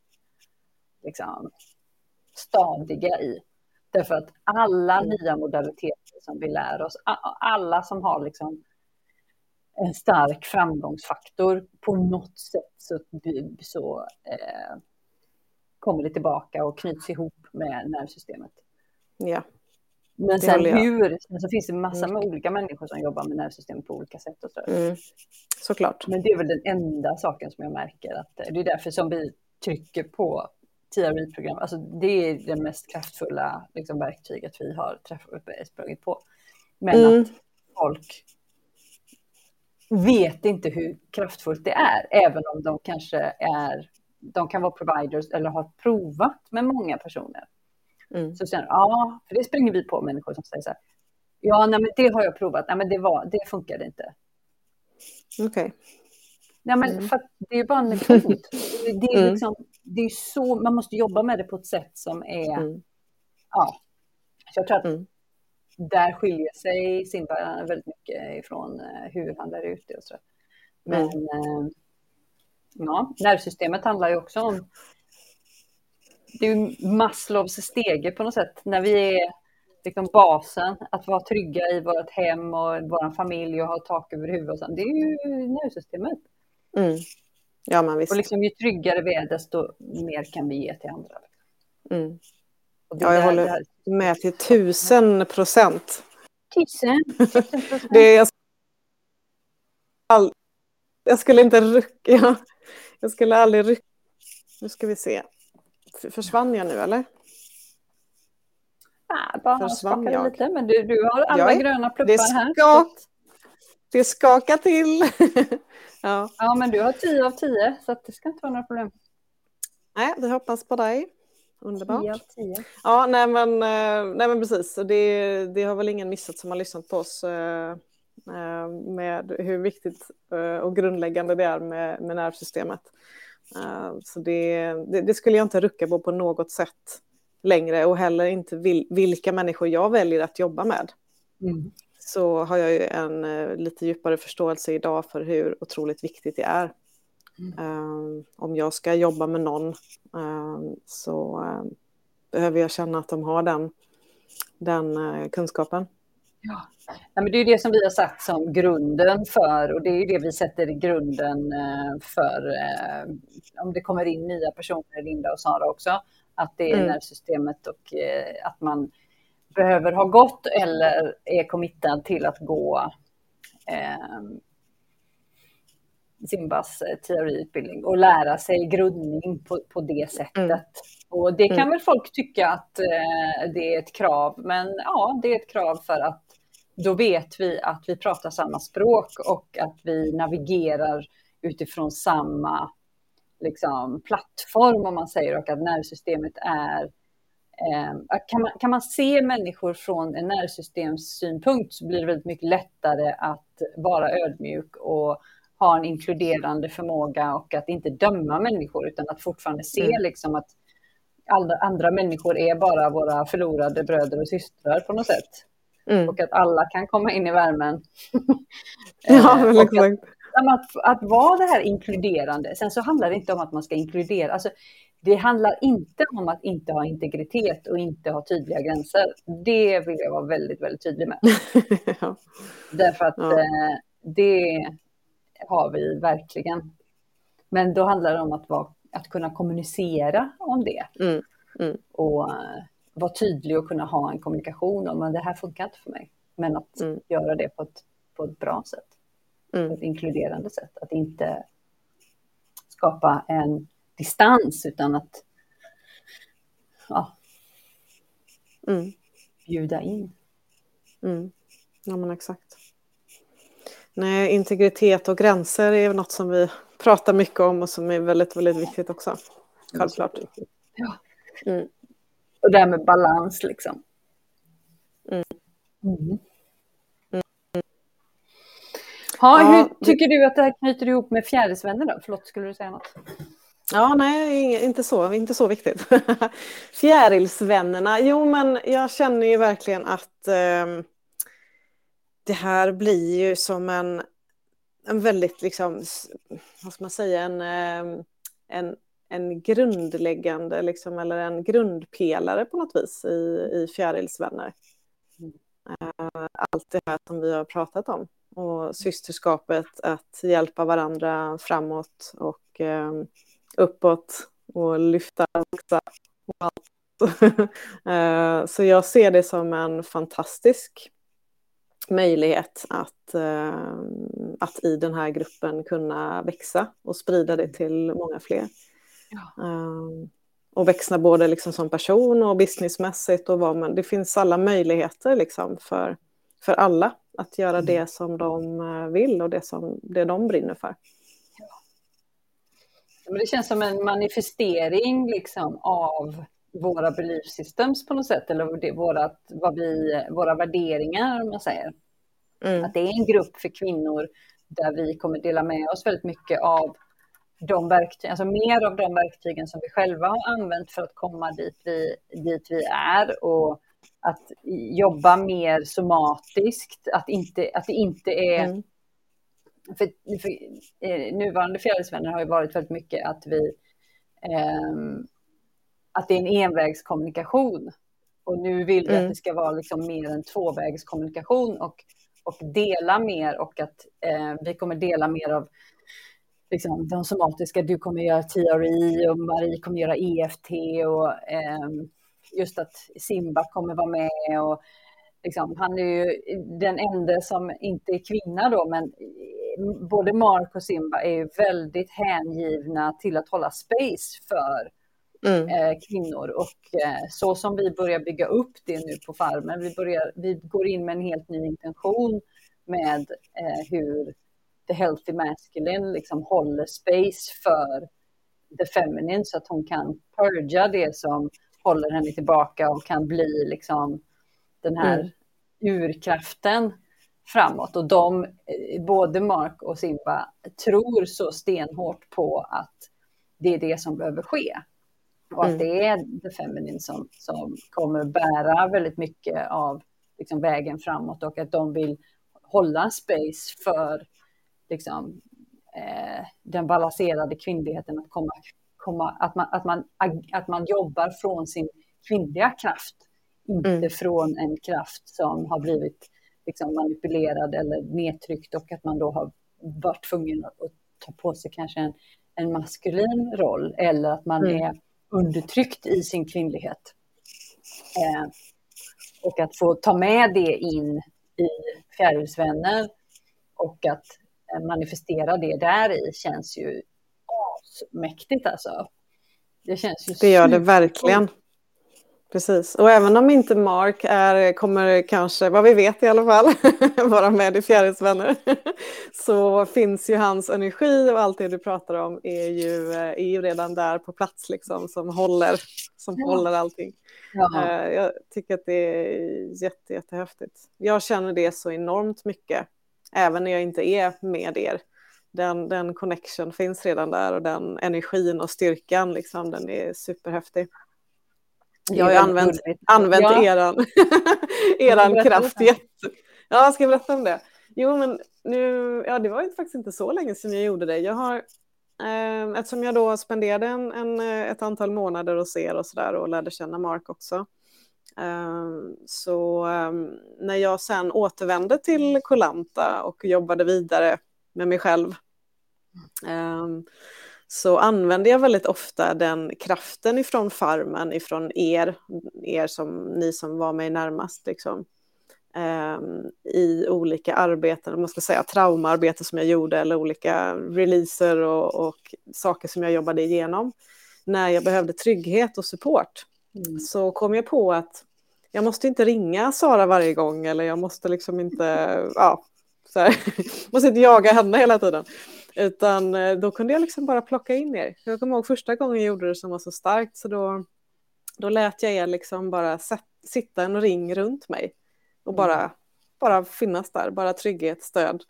liksom stadiga i. Därför att alla mm. nya modaliteter som vi lär oss, alla som har liksom en stark framgångsfaktor på något sätt så, så eh, kommer det tillbaka och knyts ihop med nervsystemet. Ja. Men sen hur, så finns det massa med olika människor som jobbar med nervsystemet på olika sätt. Och så. Mm. Såklart. Men det är väl den enda saken som jag märker. Att det är därför som vi trycker på T R I-program. Alltså det är det mest kraftfulla liksom, verktyget vi har träffat, sprungit på. Men mm. att folk vet inte hur kraftfullt det är. Även om de kanske är, de kan vara providers eller har provat med många personer. Mm. Så sen, ja, för det springer vi på människor som säger så här. Ja, nej, men det har jag provat. Nej, men det, var, det funkade inte. Okej. Okay. Nej, men mm. för att det är bara en metod. Det är mm. liksom, det är så, man måste jobba med det på ett sätt som är, mm. ja. Så jag tror att mm. där skiljer sig Simba väldigt mycket ifrån hur han lär ut det och så. Men mm. ja, nervsystemet handlar ju också om, det är ju Maslows stege på något sätt. När vi är liksom basen, att vara trygga i vårt hem och vår familj och ha tak över huvudet. Och sånt. Det är ju nervsystemet. Mm. Ja, men visst. Och liksom, ju tryggare vi är, desto mer kan vi ge till andra. Mm. Och ja, jag där, håller där... med till tusen procent. Tusen? Det är, jag, all... jag skulle inte rycka. Jag, jag skulle aldrig rycka. Nu ska vi se. Försvann jag nu, eller? Ja, bara skakade jag lite, men du, du har alla är, gröna pluppar det här. Skak, det skakar till. ja. ja, men du har tio av tio, så att det ska inte vara några problem. Nej, vi hoppas på dig. Underbart. tio av tio. Ja, nej men, nej men precis. Det, det har väl ingen missat som har lyssnat på oss med hur viktigt och grundläggande det är med, med nervsystemet. Uh, så det, det, det skulle jag inte rucka på på något sätt längre, och heller inte vil, vilka människor jag väljer att jobba med. Mm. Så har jag ju en uh, lite djupare förståelse idag för hur otroligt viktigt det är. Mm. Uh, om jag ska jobba med någon uh, så uh, behöver jag känna att de har den, den uh, kunskapen. Ja. Ja, men det är det som vi har sagt som grunden för, och det är det vi sätter i grunden för om det kommer in nya personer, Linda och Sara också, att det är mm. nervsystemet och att man behöver ha gått eller är committad till att gå eh, Simbas teoriutbildning och lära sig grundning på, på det sättet. Mm. Och det kan mm. väl folk tycka att eh, det är ett krav, men ja, det är ett krav för att då vet vi att vi pratar samma språk och att vi navigerar utifrån samma liksom, plattform, om man säger, och att nervsystemet är... Eh, kan, man, kan man se människor från en nervsystemssynpunkt så blir det väldigt mycket lättare att vara ödmjuk och ha en inkluderande förmåga och att inte döma människor utan att fortfarande se mm. liksom, att alla andra människor är bara våra förlorade bröder och systrar på något sätt. Mm. Och att alla kan komma in i värmen. Ja, men och att, att, att vara det här inkluderande. Sen så handlar det inte om att man ska inkludera. Alltså, det handlar inte om att inte ha integritet och inte ha tydliga gränser. Det vill jag vara väldigt, väldigt tydlig med. Ja. Därför att ja. eh, det har vi verkligen. Men då handlar det om att, vara, att kunna kommunicera om det. Mm. Mm. Och vara tydlig och kunna ha en kommunikation om att det här funkar inte för mig. Men att mm. göra det på ett, på ett bra sätt. Mm. På ett inkluderande sätt. Att inte skapa en distans utan att ja, mm. bjuda in. Mm. Ja, men exakt. Nej, integritet och gränser är något som vi pratar mycket om och som är väldigt, väldigt viktigt också. Självklart. Ja. Mm. Och det här med balans liksom. Mm. Mm. Mm. Ha, ja, hur tycker du att det här knyter ihop med fjärilsvänner då? Förlåt, skulle du säga något? Ja, nej, inte så, inte så viktigt. Fjärilsvännerna, jo men jag känner ju verkligen att eh, det här blir ju som en, en väldigt liksom, vad ska man säga, en, en, en grundläggande liksom, eller en grundpelare på något vis i, i fjärilsvänner. Mm. Allt det här som vi har pratat om och systerskapet, att hjälpa varandra framåt och eh, uppåt och lyfta och allt. Så jag ser det som en fantastisk möjlighet att, att i den här gruppen kunna växa och sprida det till många fler. Ja. Och växa både liksom som person och businessmässigt och vad man, det finns alla möjligheter liksom för, för alla att göra mm. det som de vill och det som det de brinner för. Men det känns som en manifestering liksom av våra belief systems på något sätt, eller det, våra, vad vi, våra värderingar, om man säger. Mm. Att det är en grupp för kvinnor där vi kommer dela med oss väldigt mycket av de verktyg, alltså mer av de verktygen som vi själva har använt för att komma dit vi, dit vi är, och att jobba mer somatiskt, att, inte, att det inte är mm. För, för eh, nuvarande fjärilsvänner har ju varit väldigt mycket att vi eh, att det är en envägskommunikation, och nu vill vi mm. att det ska vara liksom mer en tvåvägskommunikation och, och dela mer, och att eh, vi kommer dela mer av liksom, de somatiska, du kommer göra T R I och Marie kommer göra E F T och eh, just att Simba kommer vara med, och liksom, han är ju den enda som inte är kvinna då, men både Mark och Simba är ju väldigt hängivna till att hålla space för mm. eh, kvinnor, och eh, så som vi börjar bygga upp det nu på farmen, vi, börjar, vi går in med en helt ny intention med eh, hur the healthy masculine liksom håller space för the feminine, så att hon kan purga det som håller henne tillbaka och kan bli liksom den här mm. urkraften framåt. Och de, både Mark och Simba, tror så stenhårt på att det är det som behöver ske. Och att Mm. det är the feminine som, som kommer bära väldigt mycket av liksom, vägen framåt, och att de vill hålla space för liksom, eh, den balanserade kvinnligheten, att, komma, komma, att, man, att, man, att man jobbar från sin kvinnliga kraft, inte Mm. från en kraft som har blivit liksom, manipulerad eller nedtryckt, och att man då har varit tvungen att ta på sig kanske en, en maskulin roll, eller att man Mm. är undertryckt i sin kvinnlighet. Eh, och att få ta med det in i Fjärilsvänner och att eh, manifestera det där i känns ju mäktigt alltså. Det känns ju det gör det super- verkligen. Precis, och även om inte Mark är, kommer kanske, vad vi vet i alla fall, vara med i Fjärilsvänner, så finns ju hans energi och allt det du pratar om är ju, är ju redan där på plats liksom, som håller, som Ja. håller allting. Ja. Uh, jag tycker att det är jätte, jättehäftigt. Jag känner det så enormt mycket, även när jag inte är med er. Den, den connection finns redan där, och den energin och styrkan, liksom, den är superhäftig. Jag har ju använt, använt ja. eran, eran kraft jätte... Ja, ska jag berätta om det? Jo, men nu... Ja, det var ju faktiskt inte så länge sedan jag gjorde det. Jag har... Eh, eftersom jag då spenderade en, en, ett antal månader hos er och sådär, och lärde känna Mark också. Eh, så eh, när jag sen återvände till Kollanta och jobbade vidare med mig själv, eh, så använder jag väldigt ofta den kraften ifrån farmen, ifrån er, er som, ni som var mig närmast, liksom, um, i olika arbeten, man ska säga traumaarbeten som jag gjorde, eller olika releaser och, och saker som jag jobbade igenom. När jag behövde trygghet och support, mm. så kom jag på att jag måste inte ringa Sara varje gång, eller jag måste liksom inte, ja, så här, måste inte jaga henne hela tiden. Utan då kunde jag liksom bara plocka in er. Jag kommer ihåg första gången jag gjorde det som var så starkt, så då, då lät jag er liksom bara set, sitta en ring runt mig och bara, mm. bara finnas där, bara trygghet, stöd.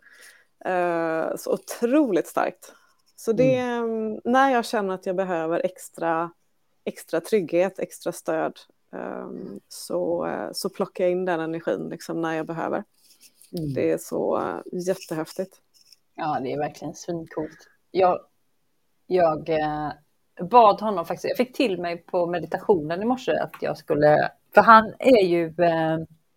Uh, så otroligt starkt. Så det, mm. när jag känner att jag behöver extra, extra trygghet, extra stöd, um, så, så plockar jag in den energin liksom när jag behöver. Mm. Det är så uh, jättehäftigt. Ja, det är verkligen svincoolt. Jag, jag eh, bad honom faktiskt, jag fick till mig på meditationen i morse att jag skulle, för han är ju eh,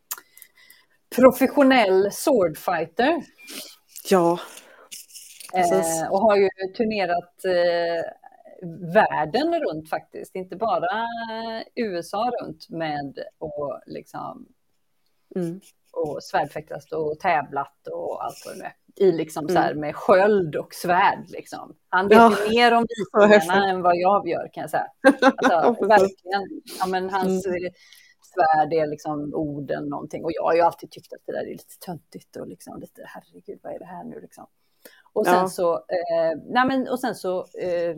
professionell swordfighter. Ja, precis. Eh, och har ju turnerat eh, världen runt faktiskt, inte bara U S A runt med och liksom mm. och svärdfäktats och tävlat och allt vad det är. I liksom så här Mm. med sköld och svärd liksom. Han vet ja. ju mer om vikingarna än vad jag gör, kan jag säga. Alltså, verkligen. Ja, men hans mm. svärd är liksom orden någonting. Och jag har ju alltid tyckt att det där är lite töntigt och liksom lite, herregud, vad är det här nu liksom. Och sen ja. så eh, nej men och sen så eh,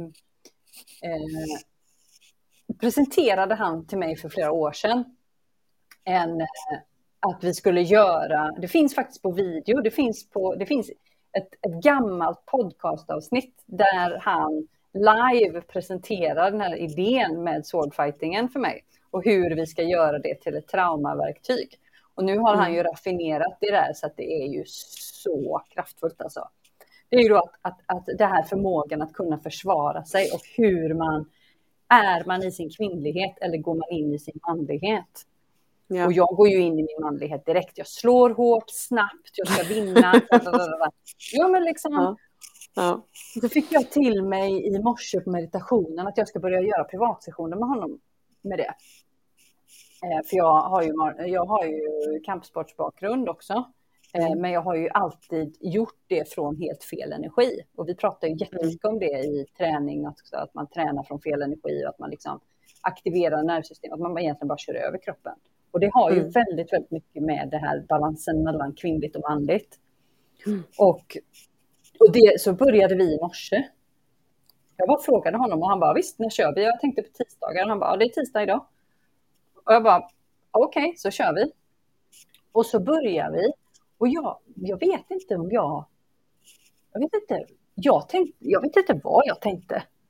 eh, presenterade han till mig för flera år sedan en eh, att vi skulle göra, det finns faktiskt på video, det finns, på, det finns ett, ett gammalt podcastavsnitt där han live presenterar den här idén med swordfightingen för mig och hur vi ska göra det till ett traumaverktyg. Och nu har mm. han ju raffinerat det där så att det är ju så kraftfullt alltså. Det är ju då att, att, att det här förmågan att kunna försvara sig och hur man, är man i sin kvinnlighet eller går man in i sin manlighet? Ja. Och jag går ju in i min manlighet direkt. Jag slår hårt, snabbt, jag ska vinna. ja, men liksom, ja. Ja. Så fick jag till mig i morse på meditationen att jag ska börja göra privatsessioner med honom med det. Eh, för jag har ju, jag har ju kampsportsbakgrund också. Eh, mm. Men jag har ju alltid gjort det från helt fel energi. Och vi pratar ju jättemycket mm. om det i träning. Också, att man tränar från fel energi och att man liksom aktiverar nervsystemet. Att man egentligen bara kör över kroppen. Och det har ju mm. väldigt, väldigt mycket med det här balansen mellan kvinnligt och manligt. Mm. Och, och det, så började vi i morse. Jag bara frågade honom och han bara, visst, när kör vi? Jag tänkte på tisdagar. Och han bara, det är tisdag idag. Och jag bara, okej, okay, så kör vi. Och så börjar vi. Och jag, jag vet inte om jag... Jag vet inte, jag tänkte, jag vet inte vad jag tänkte.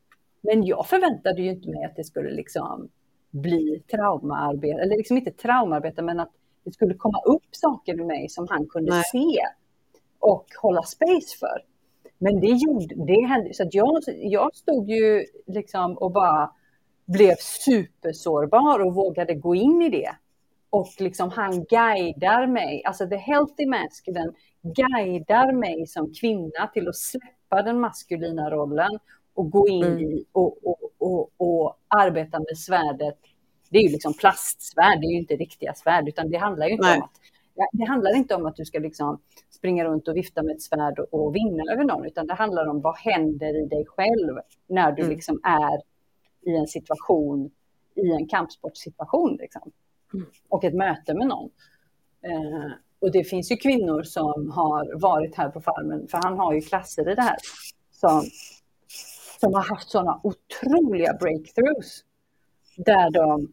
Men jag förväntade ju inte mig att det skulle liksom bli traumaarbete, eller liksom inte traumaarbete, men att det skulle komma upp saker med mig som han kunde Nej. se och hålla space för. Men det gjorde, det hände, så att jag, jag stod ju liksom och bara blev supersårbar och vågade gå in i det. Och liksom han guidar mig, alltså the healthy masculine guidar mig som kvinna till att släppa den maskulina rollen och gå in Mm. i och, och, och, och arbeta med svärdet. Det är ju liksom plastsvärd, det är ju inte riktiga svärd, utan det handlar ju inte Nej. om att det handlar inte om att du ska liksom springa runt och vifta med ett svärd och, och vinna över någon, utan det handlar om vad händer i dig själv när du Mm. liksom är i en situation, i en kampsportsituation liksom. Mm. Och ett möte med någon. Eh, och det finns ju kvinnor som har varit här på farmen, för han har ju klasser i det här, som, som har haft sådana otroliga breakthroughs där de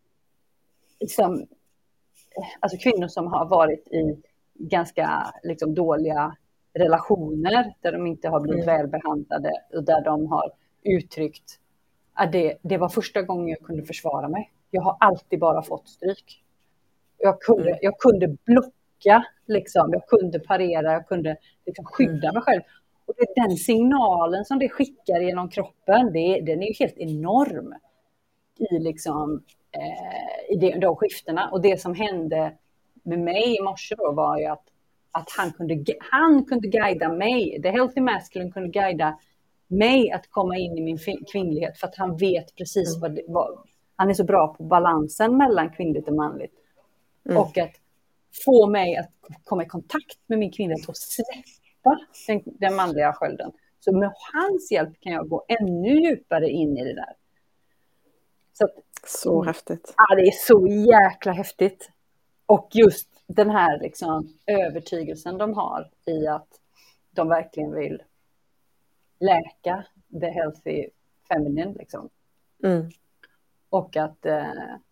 liksom, alltså kvinnor som har varit i ganska liksom dåliga relationer där de inte har blivit Mm. välbehandlade och där de har uttryckt att det, det var första gången jag kunde försvara mig. Jag har alltid bara fått stryk. Jag kunde, Mm. jag kunde blocka, liksom. Jag kunde parera, jag kunde liksom skydda Mm. mig själv. Och det är den signalen som det skickar genom kroppen, det, den är ju helt enorm i, liksom, eh, i de, de skiftena. Och det som hände med mig i morse då var ju att, att han, kunde, han kunde guida mig. The healthy masculine kunde guida mig att komma in i min kvinnlighet, för att han vet precis Mm. vad, det, vad han är så bra på balansen mellan kvinnligt och manligt. Mm. Och att få mig att komma i kontakt med min kvinnlighet och släppa den, den manliga skölden. Så med hans hjälp kan jag gå ännu djupare in i det där. Så, att, Så mm. häftigt. Ja, det är så jäkla häftigt. Och just den här liksom övertygelsen de har i att de verkligen vill läka the healthy feminine liksom. Mm. Och att eh,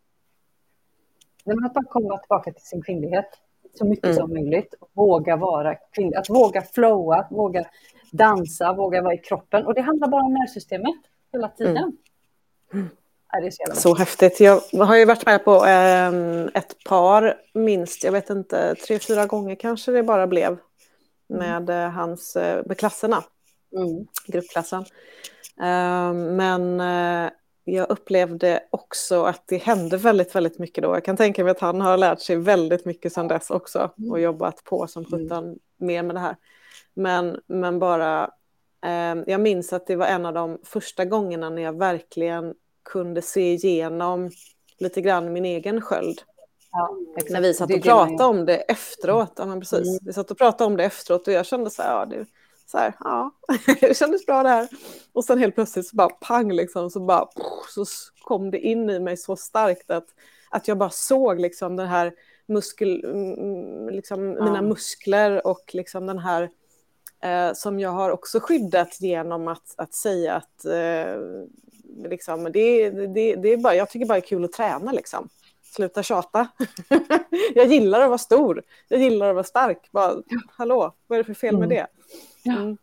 att bara komma tillbaka till sin kvinnlighet så mycket Mm. som möjligt. Våga vara kvinnlig, att våga flowa, att våga dansa, våga vara i kroppen. Och det handlar bara om nervsystemet hela tiden. Mm. Mm. Ja, det är så jävla så häftigt. Jag har ju varit med på eh, ett par, minst, jag vet inte, tre, fyra gånger kanske det bara blev med eh, hans, eh, med klasserna, mm. gruppklassen. Eh, men eh, jag upplevde också att det hände väldigt, väldigt mycket då. Jag kan tänka mig att han har lärt sig väldigt mycket sedan dess också och jobbat på som sjutton mm. mer med det här. Men, men bara, eh, jag minns att det var en av de första gångerna när jag verkligen kunde se igenom lite grann min egen sköld. Ja, när vi satt och pratade om det efteråt. Ja, men precis. Mm. Vi satt och pratade om det efteråt och jag kände så här, ja, det, så här, ja, det kändes bra det här. Och sen helt plötsligt så bara pang liksom, så bara så kom det in i mig så starkt att, att jag bara såg liksom den här muskel, liksom ja. mina muskler och liksom den här eh, som jag har också skyddat genom att, att säga att eh, liksom, det, det, det är bara, jag tycker bara det är kul att träna liksom. Sluta tjata. Jag gillar att vara stor. Jag gillar att vara stark. Bara, hallå, vad är det för fel med det? Mm.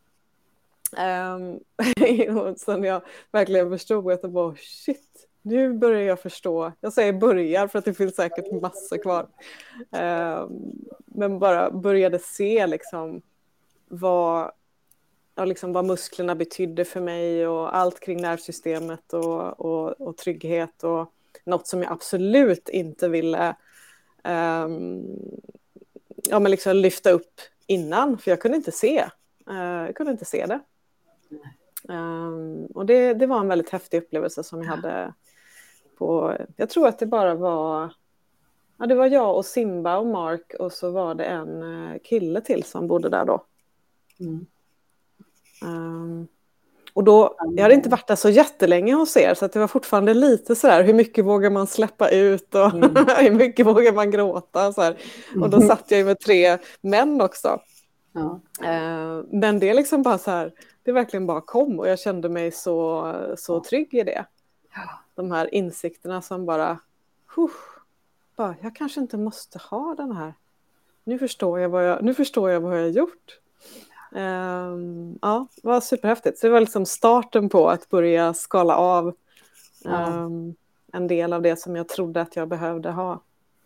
Um, och sen jag verkligen förstod att det var shit, nu börjar jag förstå. Jag säger börjar för att det finns säkert massor kvar. Um, men bara började se liksom vad, ja, liksom vad musklerna betydde för mig och allt kring nervsystemet och, och, och trygghet och något som jag absolut inte ville um, ja, men liksom lyfta upp innan, för jag kunde inte se. Uh, jag kunde inte se det. Um, och det, det var en väldigt häftig upplevelse som jag hade på, jag tror att det bara var, ja, det var jag och Simba och Mark och så var det en uh, kille till som bodde där då. Mm. Um, Och då, jag hade inte varit där så jättelänge hos er, så att det var fortfarande lite sådär, hur mycket vågar man släppa ut och mm. hur mycket vågar man gråta så här. Och då satt jag ju med tre män också. Ja. Uh, men det är liksom bara så här, det verkligen bara kom och jag kände mig så, så trygg i det. De här insikterna som bara, huh, bara, jag kanske inte måste ha den här. Nu förstår jag vad jag, nu förstår jag vad jag har gjort. Um, ja, det var superhäftigt. Så det var liksom starten på att börja skala av um, Ja. en del av det som jag trodde att jag behövde ha.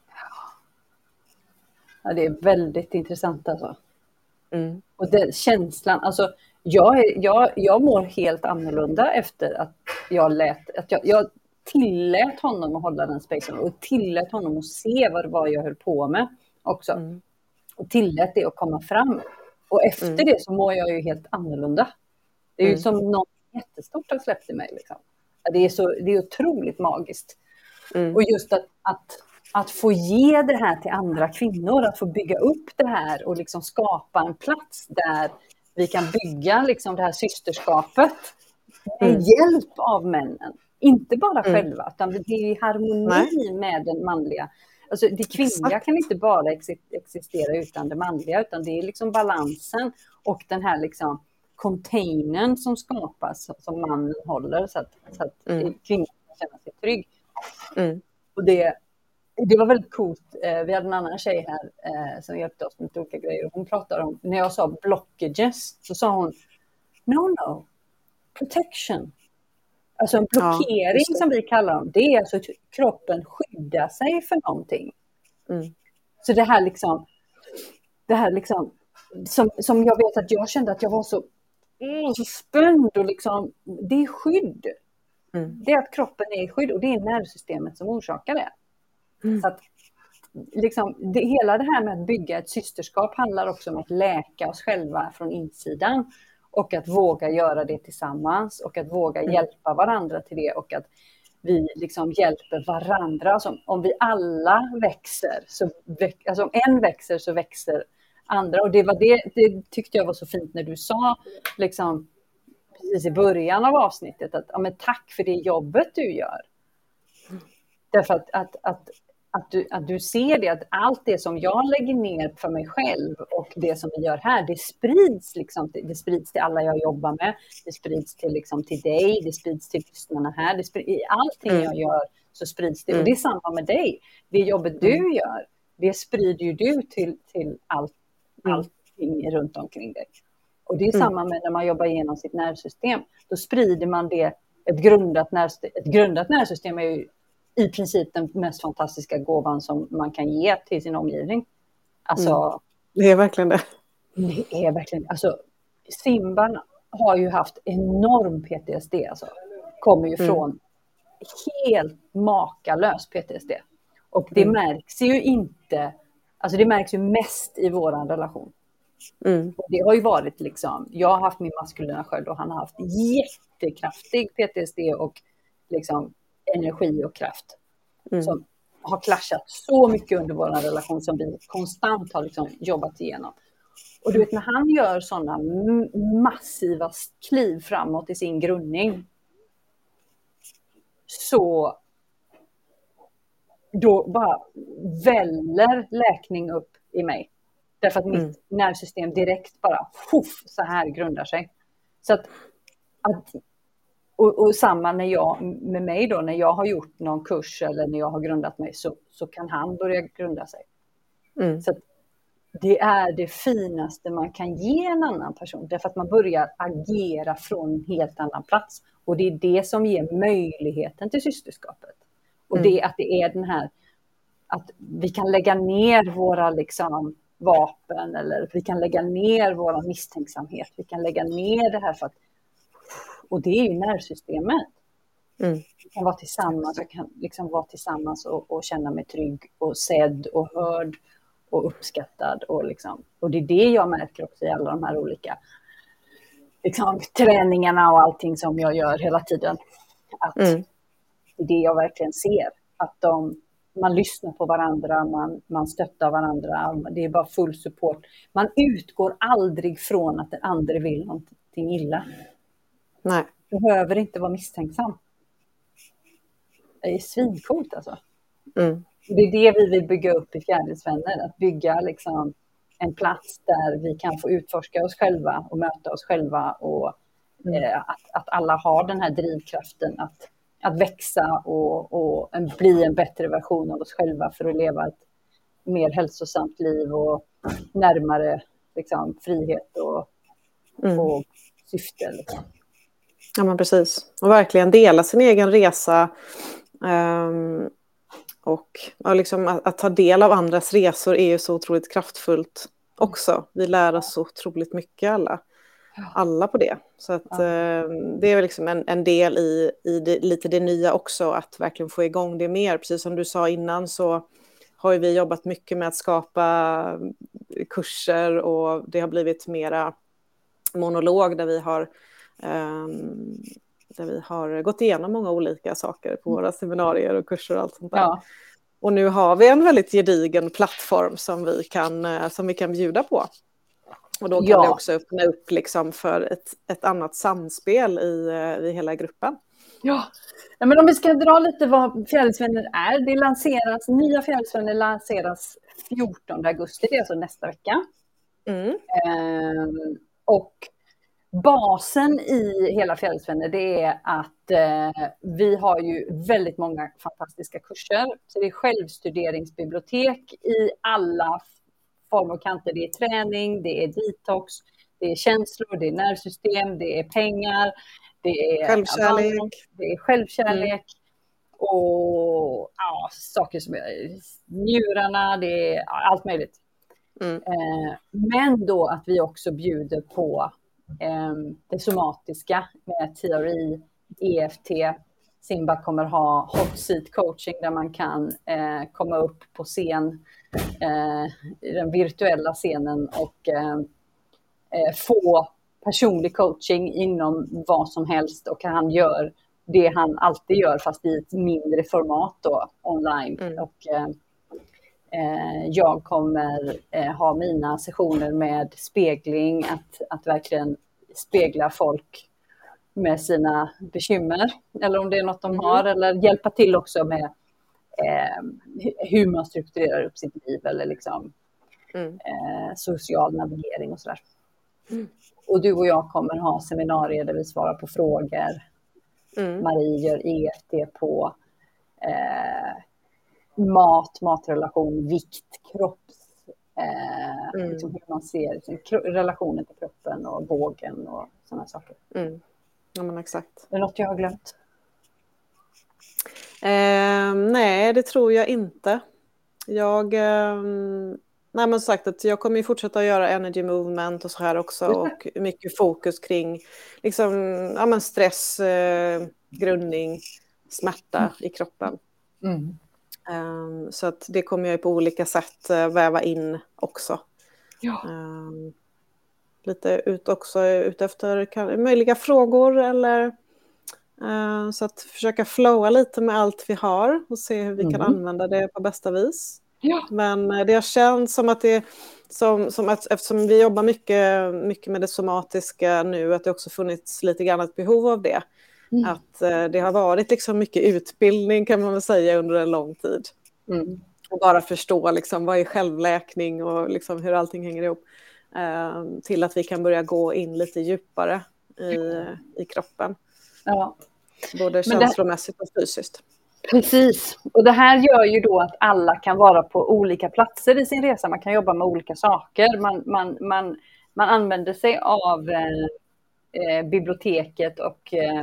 Ja, det är väldigt intressant alltså. Mm. Och den känslan, alltså jag, är, jag, jag mår helt annorlunda efter att jag lät, att jag, jag tillät honom att hålla den spacen och tillät honom att se vad det var jag höll på med också. Mm. Och tillät det att komma fram. Och efter Mm. det så mår jag ju helt annorlunda. Det är ju Mm. som något jättestort har släppt i mig. Liksom. Det är, så, det är otroligt magiskt. Mm. Och just att, att, att få ge det här till andra kvinnor, att få bygga upp det här och liksom skapa en plats där vi kan bygga liksom det här systerskapet med Mm. hjälp av männen. Inte bara Mm. själva, utan det är i harmoni Nej. med den manliga. Alltså det kvinnliga Exakt. kan inte bara existera utan det manliga, utan det är liksom balansen och den här liksom containern som skapas, som mannen håller så att, så att Mm. kvinnan kan känna sig trygg. Mm. Och det, det var väldigt coolt. Vi hade en annan tjej här eh, som hjälpte oss med olika grejer. Hon pratade om, när jag sa blockages, så sa hon no, no, protection. Alltså en blockering ja, som vi kallar dem, det är alltså att kroppen skyddar sig för någonting. Mm. Så det här liksom, det här liksom som, som jag vet att jag kände att jag var så, mm, så spänd och liksom, det är skydd. Mm. Det är att kroppen är i skydd och det är nervsystemet som orsakar det. Mm. Så att liksom, det, hela det här med att bygga ett systerskap handlar också om att läka oss själva från insidan och att våga göra det tillsammans och att våga Mm. hjälpa varandra till det och att vi liksom hjälper varandra. Alltså, om vi alla växer, så väx, alltså om en växer så växer andra. Och det, var det, det tyckte jag var så fint när du sa liksom, precis i början av avsnittet att ja, men tack för det jobbet du gör. Därför att, att, att, att, du, att du ser det, att allt det som jag lägger ner för mig själv och det som vi gör här, det sprids, liksom, det sprids till alla jag jobbar med, det sprids till, liksom, till dig, det sprids till lyssnarna här, det sprids, i allting Mm. jag gör så sprids det. Mm. Och det är samma med dig. Det jobbet du Mm. gör, det sprider ju du till, till allt, Mm. allting runt omkring dig. Och det är Mm. samma med när man jobbar igenom sitt nervsystem. Då sprider man det, ett grundat nervsystem. Ett grundat nervsystem är ju i princip den mest fantastiska gåvan som man kan ge till sin omgivning. Alltså, Mm. Det är verkligen det. Det är verkligen, alltså Simban har ju haft enorm P T S D, alltså. Kommer ju Mm. från helt makalös P T S D. Och det Mm. märks ju inte, alltså det märks ju mest i våran relation. Mm. Och det har ju varit liksom, jag har haft min maskulina sköld och han har haft jättekraftig P T S D och liksom energi och kraft. Mm. Som har klaschat så mycket under vår relation som vi konstant har liksom jobbat igenom. Och du vet, när han gör sådana m- massiva kliv framåt i sin grundning, så då bara väller läkning upp i mig. Därför att mitt Mm. nervsystem direkt bara puff, så här grundar sig. Så att, att och, och samma när jag, med mig då, när jag har gjort någon kurs eller när jag har grundat mig, så, så kan han börja grunda sig. Mm. Så att det är det finaste man kan ge en annan person. Därför att man börjar agera från en helt annan plats. Och det är det som ger möjligheten till systerskapet. Och det, att det är den här, att vi kan lägga ner våra liksom, vapen, eller vi kan lägga ner vår misstänksamhet. Vi kan lägga ner det här för att, och det är ju nervsystemet. Mm. Vi kan vara tillsammans, jag kan liksom vara tillsammans och, och känna mig trygg och sedd och hörd och uppskattad. Och, liksom, och det är det jag märker också i alla de här olika liksom, träningarna och allting som jag gör hela tiden. Att Mm. det är det jag verkligen ser. Att de, man lyssnar på varandra, man, man stöttar varandra, det är bara full support. Man utgår aldrig från att den andra vill någonting illa. Nej. Du behöver inte vara misstänksam. Det är svincoolt alltså. Mm. Det är det vi vill bygga upp i Fjärilsvänner. Att bygga liksom en plats där vi kan få utforska oss själva och möta oss själva. Och Mm. eh, att, att alla har den här drivkraften att, att växa och, och en, bli en bättre version av oss själva för att leva ett mer hälsosamt liv och närmare liksom, frihet och Mm. och syfte. Liksom. Ja, men precis. Och verkligen dela sin egen resa. Um, och ja, liksom att, att ta del av andras resor är ju så otroligt kraftfullt också. Vi lär oss så otroligt mycket alla. Alla på det. Så att Ja. uh, det är väl liksom en, en del i, i det, lite det nya också. Att verkligen få igång det mer. Precis som du sa innan så har ju vi jobbat mycket med att skapa kurser. Och det har blivit mera monolog där vi har... Um, där vi har gått igenom många olika saker på våra seminarier och kurser och allt sånt där. Ja. Och nu har vi en väldigt gedigen plattform som vi kan, som vi kan bjuda på. Och då kan Ja. det också öppna upp liksom för ett, ett annat samspel i, i hela gruppen. Ja. Ja, men om vi ska dra lite vad Fjärilsvänner är. Det lanseras, nya Fjärilsvänner lanseras fjortonde augusti, det är alltså nästa vecka. Mm. Ehm, och basen i hela Fjärilsvänner det är att eh, vi har ju väldigt många fantastiska kurser. Så det är självstuderingsbibliotek i alla former och kanter. Det är träning, det är detox, det är känslor, det är nervsystem, det är pengar, det är Självkärlek. balans, det är självkärlek mm. och ja, saker som är njurarna, det är allt möjligt. Mm. Eh, men då att vi också bjuder på eh, det somatiska med teori, E F T. Simba kommer ha hot seat coaching där man kan eh, komma upp på scen, eh, i den virtuella scenen och eh, få personlig coaching inom vad som helst och han gör det han alltid gör fast i ett mindre format då online. Mm. Och eh, jag kommer eh, ha mina sessioner med spegling, att, att verkligen spegla folk med sina bekymmer eller om det är något de mm. har eller hjälpa till också med eh, hur man strukturerar upp sitt liv eller liksom mm. eh, social navigering och sådär. Mm. Och du och jag kommer ha seminarier där vi svarar på frågor. Mm. Marie gör E F T på eh, mat, matrelation, vikt, kropps, eh, mm. liksom hur man ser liksom, relationen till kroppen och vågen och sådana saker. Mm. Ja, men exakt. Är det något jag har glömt? Eh, nej, det tror jag inte. Jag, eh, nej men sagt att jag kommer ju fortsätta att göra energy movement och så här också och mycket fokus kring liksom, ja, men stress, eh, grundning, smärta mm. i kroppen. Mm. Um, så att det kommer jag på olika sätt uh, väva in också. Ja. Um, lite ut också ut efter kan, möjliga frågor eller uh, så att försöka flowa lite med allt vi har och se hur vi mm. kan använda det på bästa vis. Ja. Men uh, det har känts som att det som, som att, eftersom vi jobbar mycket, mycket med det somatiska nu att det också funnits lite grann ett behov av det. Mm. Att eh, det har varit liksom mycket utbildning kan man väl säga under en lång tid. Mm. Och bara förstå liksom, vad är självläkning och liksom, hur allting hänger ihop. Eh, till att vi kan börja gå in lite djupare i, i kroppen. Ja. Både känslomässigt och fysiskt. Precis. Och det här gör ju då att alla kan vara på olika platser i sin resa. Man kan jobba med olika saker. Man, man, man, man använder sig av eh, biblioteket och eh,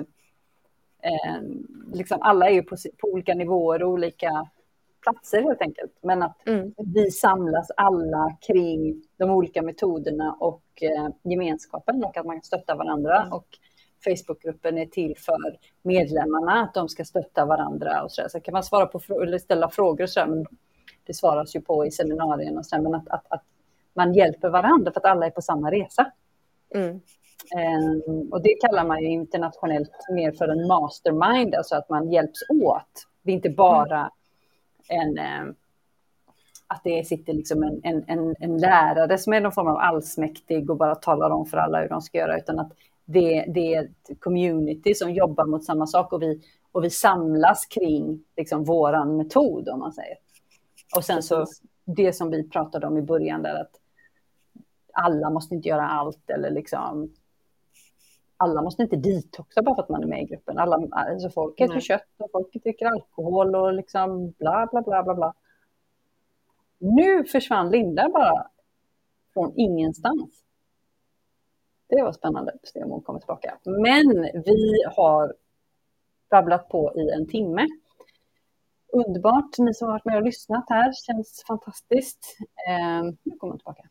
Eh, liksom alla är ju på, på olika nivåer och olika platser helt enkelt. Men att mm. vi samlas alla kring de olika metoderna och eh, gemenskapen och att man kan stötta varandra. Mm. Och Facebookgruppen är till för medlemmarna, att de ska stötta varandra och så där. Så kan man svara på eller ställa frågor och så där, men det svaras ju på i seminarien och så där, men att, att, att man hjälper varandra för att alla är på samma resa. Mm. Um, och det kallar man ju internationellt mer för en mastermind, alltså att man hjälps åt. Det är inte bara en, um, att det sitter liksom en, en, en, en lärare som är någon form av allsmäktig och bara talar om för alla hur de ska göra, utan att det, det är ett community som jobbar mot samma sak och vi, och vi samlas kring liksom våran metod, om man säger. Och sen så det som vi pratade om i början där, att alla måste inte göra allt eller liksom alla måste inte detoxa bara för att man är med i gruppen. Alla, alltså folk äter kött och folk dricker alkohol och liksom bla bla bla bla bla. Nu försvann Linda bara från ingenstans. Det var spännande att se om hon kommer tillbaka. Men vi har babblat på i en timme. Underbart, ni som har varit med och lyssnat här. Känns fantastiskt. Eh, nu kommer hon tillbaka.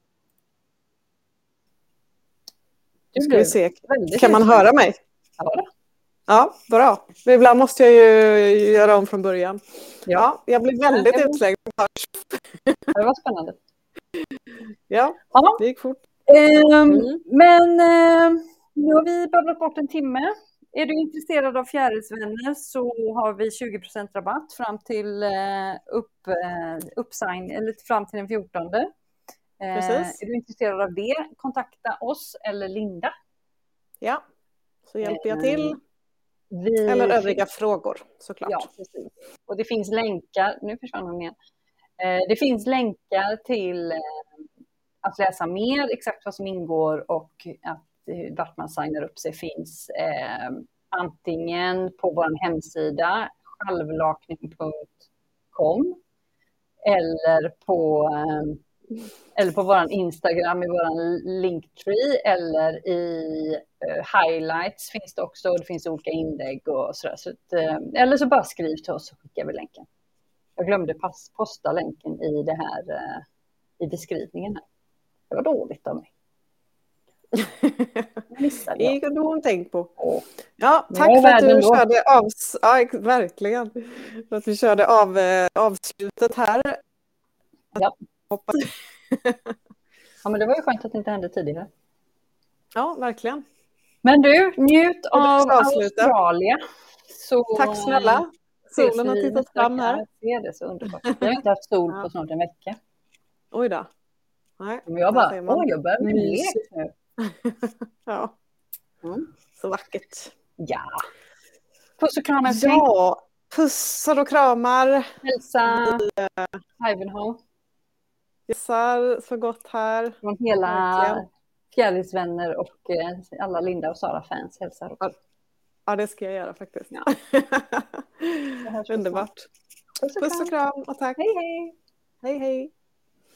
Nu ska vi se. Kan man utsläpp. höra mig? Ja, det. Ja, bra. Men ibland måste jag ju göra om från början. Ja, ja jag blir väldigt ja, utslängd. Det var spännande. Ja, ja. Det gick fort. Um, mm. Men uh, nu har vi babblat bort en timme. Är du intresserad av Fjärilsvänner så har vi tjugo procent rabatt fram till uh, upp, uh, uppsign, eller fram till den fjortonde. Uh, är du intresserad av det, kontakta oss eller Linda. Ja, så hjälper jag till. Uh, vi... Eller övriga frågor såklart. Ja, precis. Och det finns länkar, nu försvann hon igen. Uh, det finns länkar till uh, att läsa mer, exakt vad som ingår och att vart man signar upp sig finns eh, antingen på vår hemsida självlakning punkt com eller på, eh, eller på vår Instagram i vår linktree eller i eh, highlights finns det också. Det finns olika inlägg och sådär. Så att, eh, eller så bara skriv till oss så skickar vi länken. Jag glömde pass, posta länken i det här eh, i beskrivningen här. Det var dåligt av mig. Inget du tänkt på. Ja, tack för att du då. körde av, ja, verkligen. För att du körde av avslutet här. Ja. Hoppas. Ja, men det var ju skönt att det inte hände tidigare. Ja, verkligen. Men du, njut av Australien. Så tack snälla. Solen har tittat fram här. Det är det så underbart. Vi har inte haft sol på snart en vecka. Oj då. Nej, men jag bara, oj, jag börjar bli blek nu. Ja, mm. Så vackert. Ja. Puss och kramar. Ja, pussar och kramar. Hälsa Ivanhoe. Hälsar så gott här. Från hela Fjärilsvänner och alla Linda och Sara-fans hälsar också. Ja, det ska jag göra faktiskt. Ja. Underbart. Puss och, puss och kram och tack. Hej, hej. Hej, hej.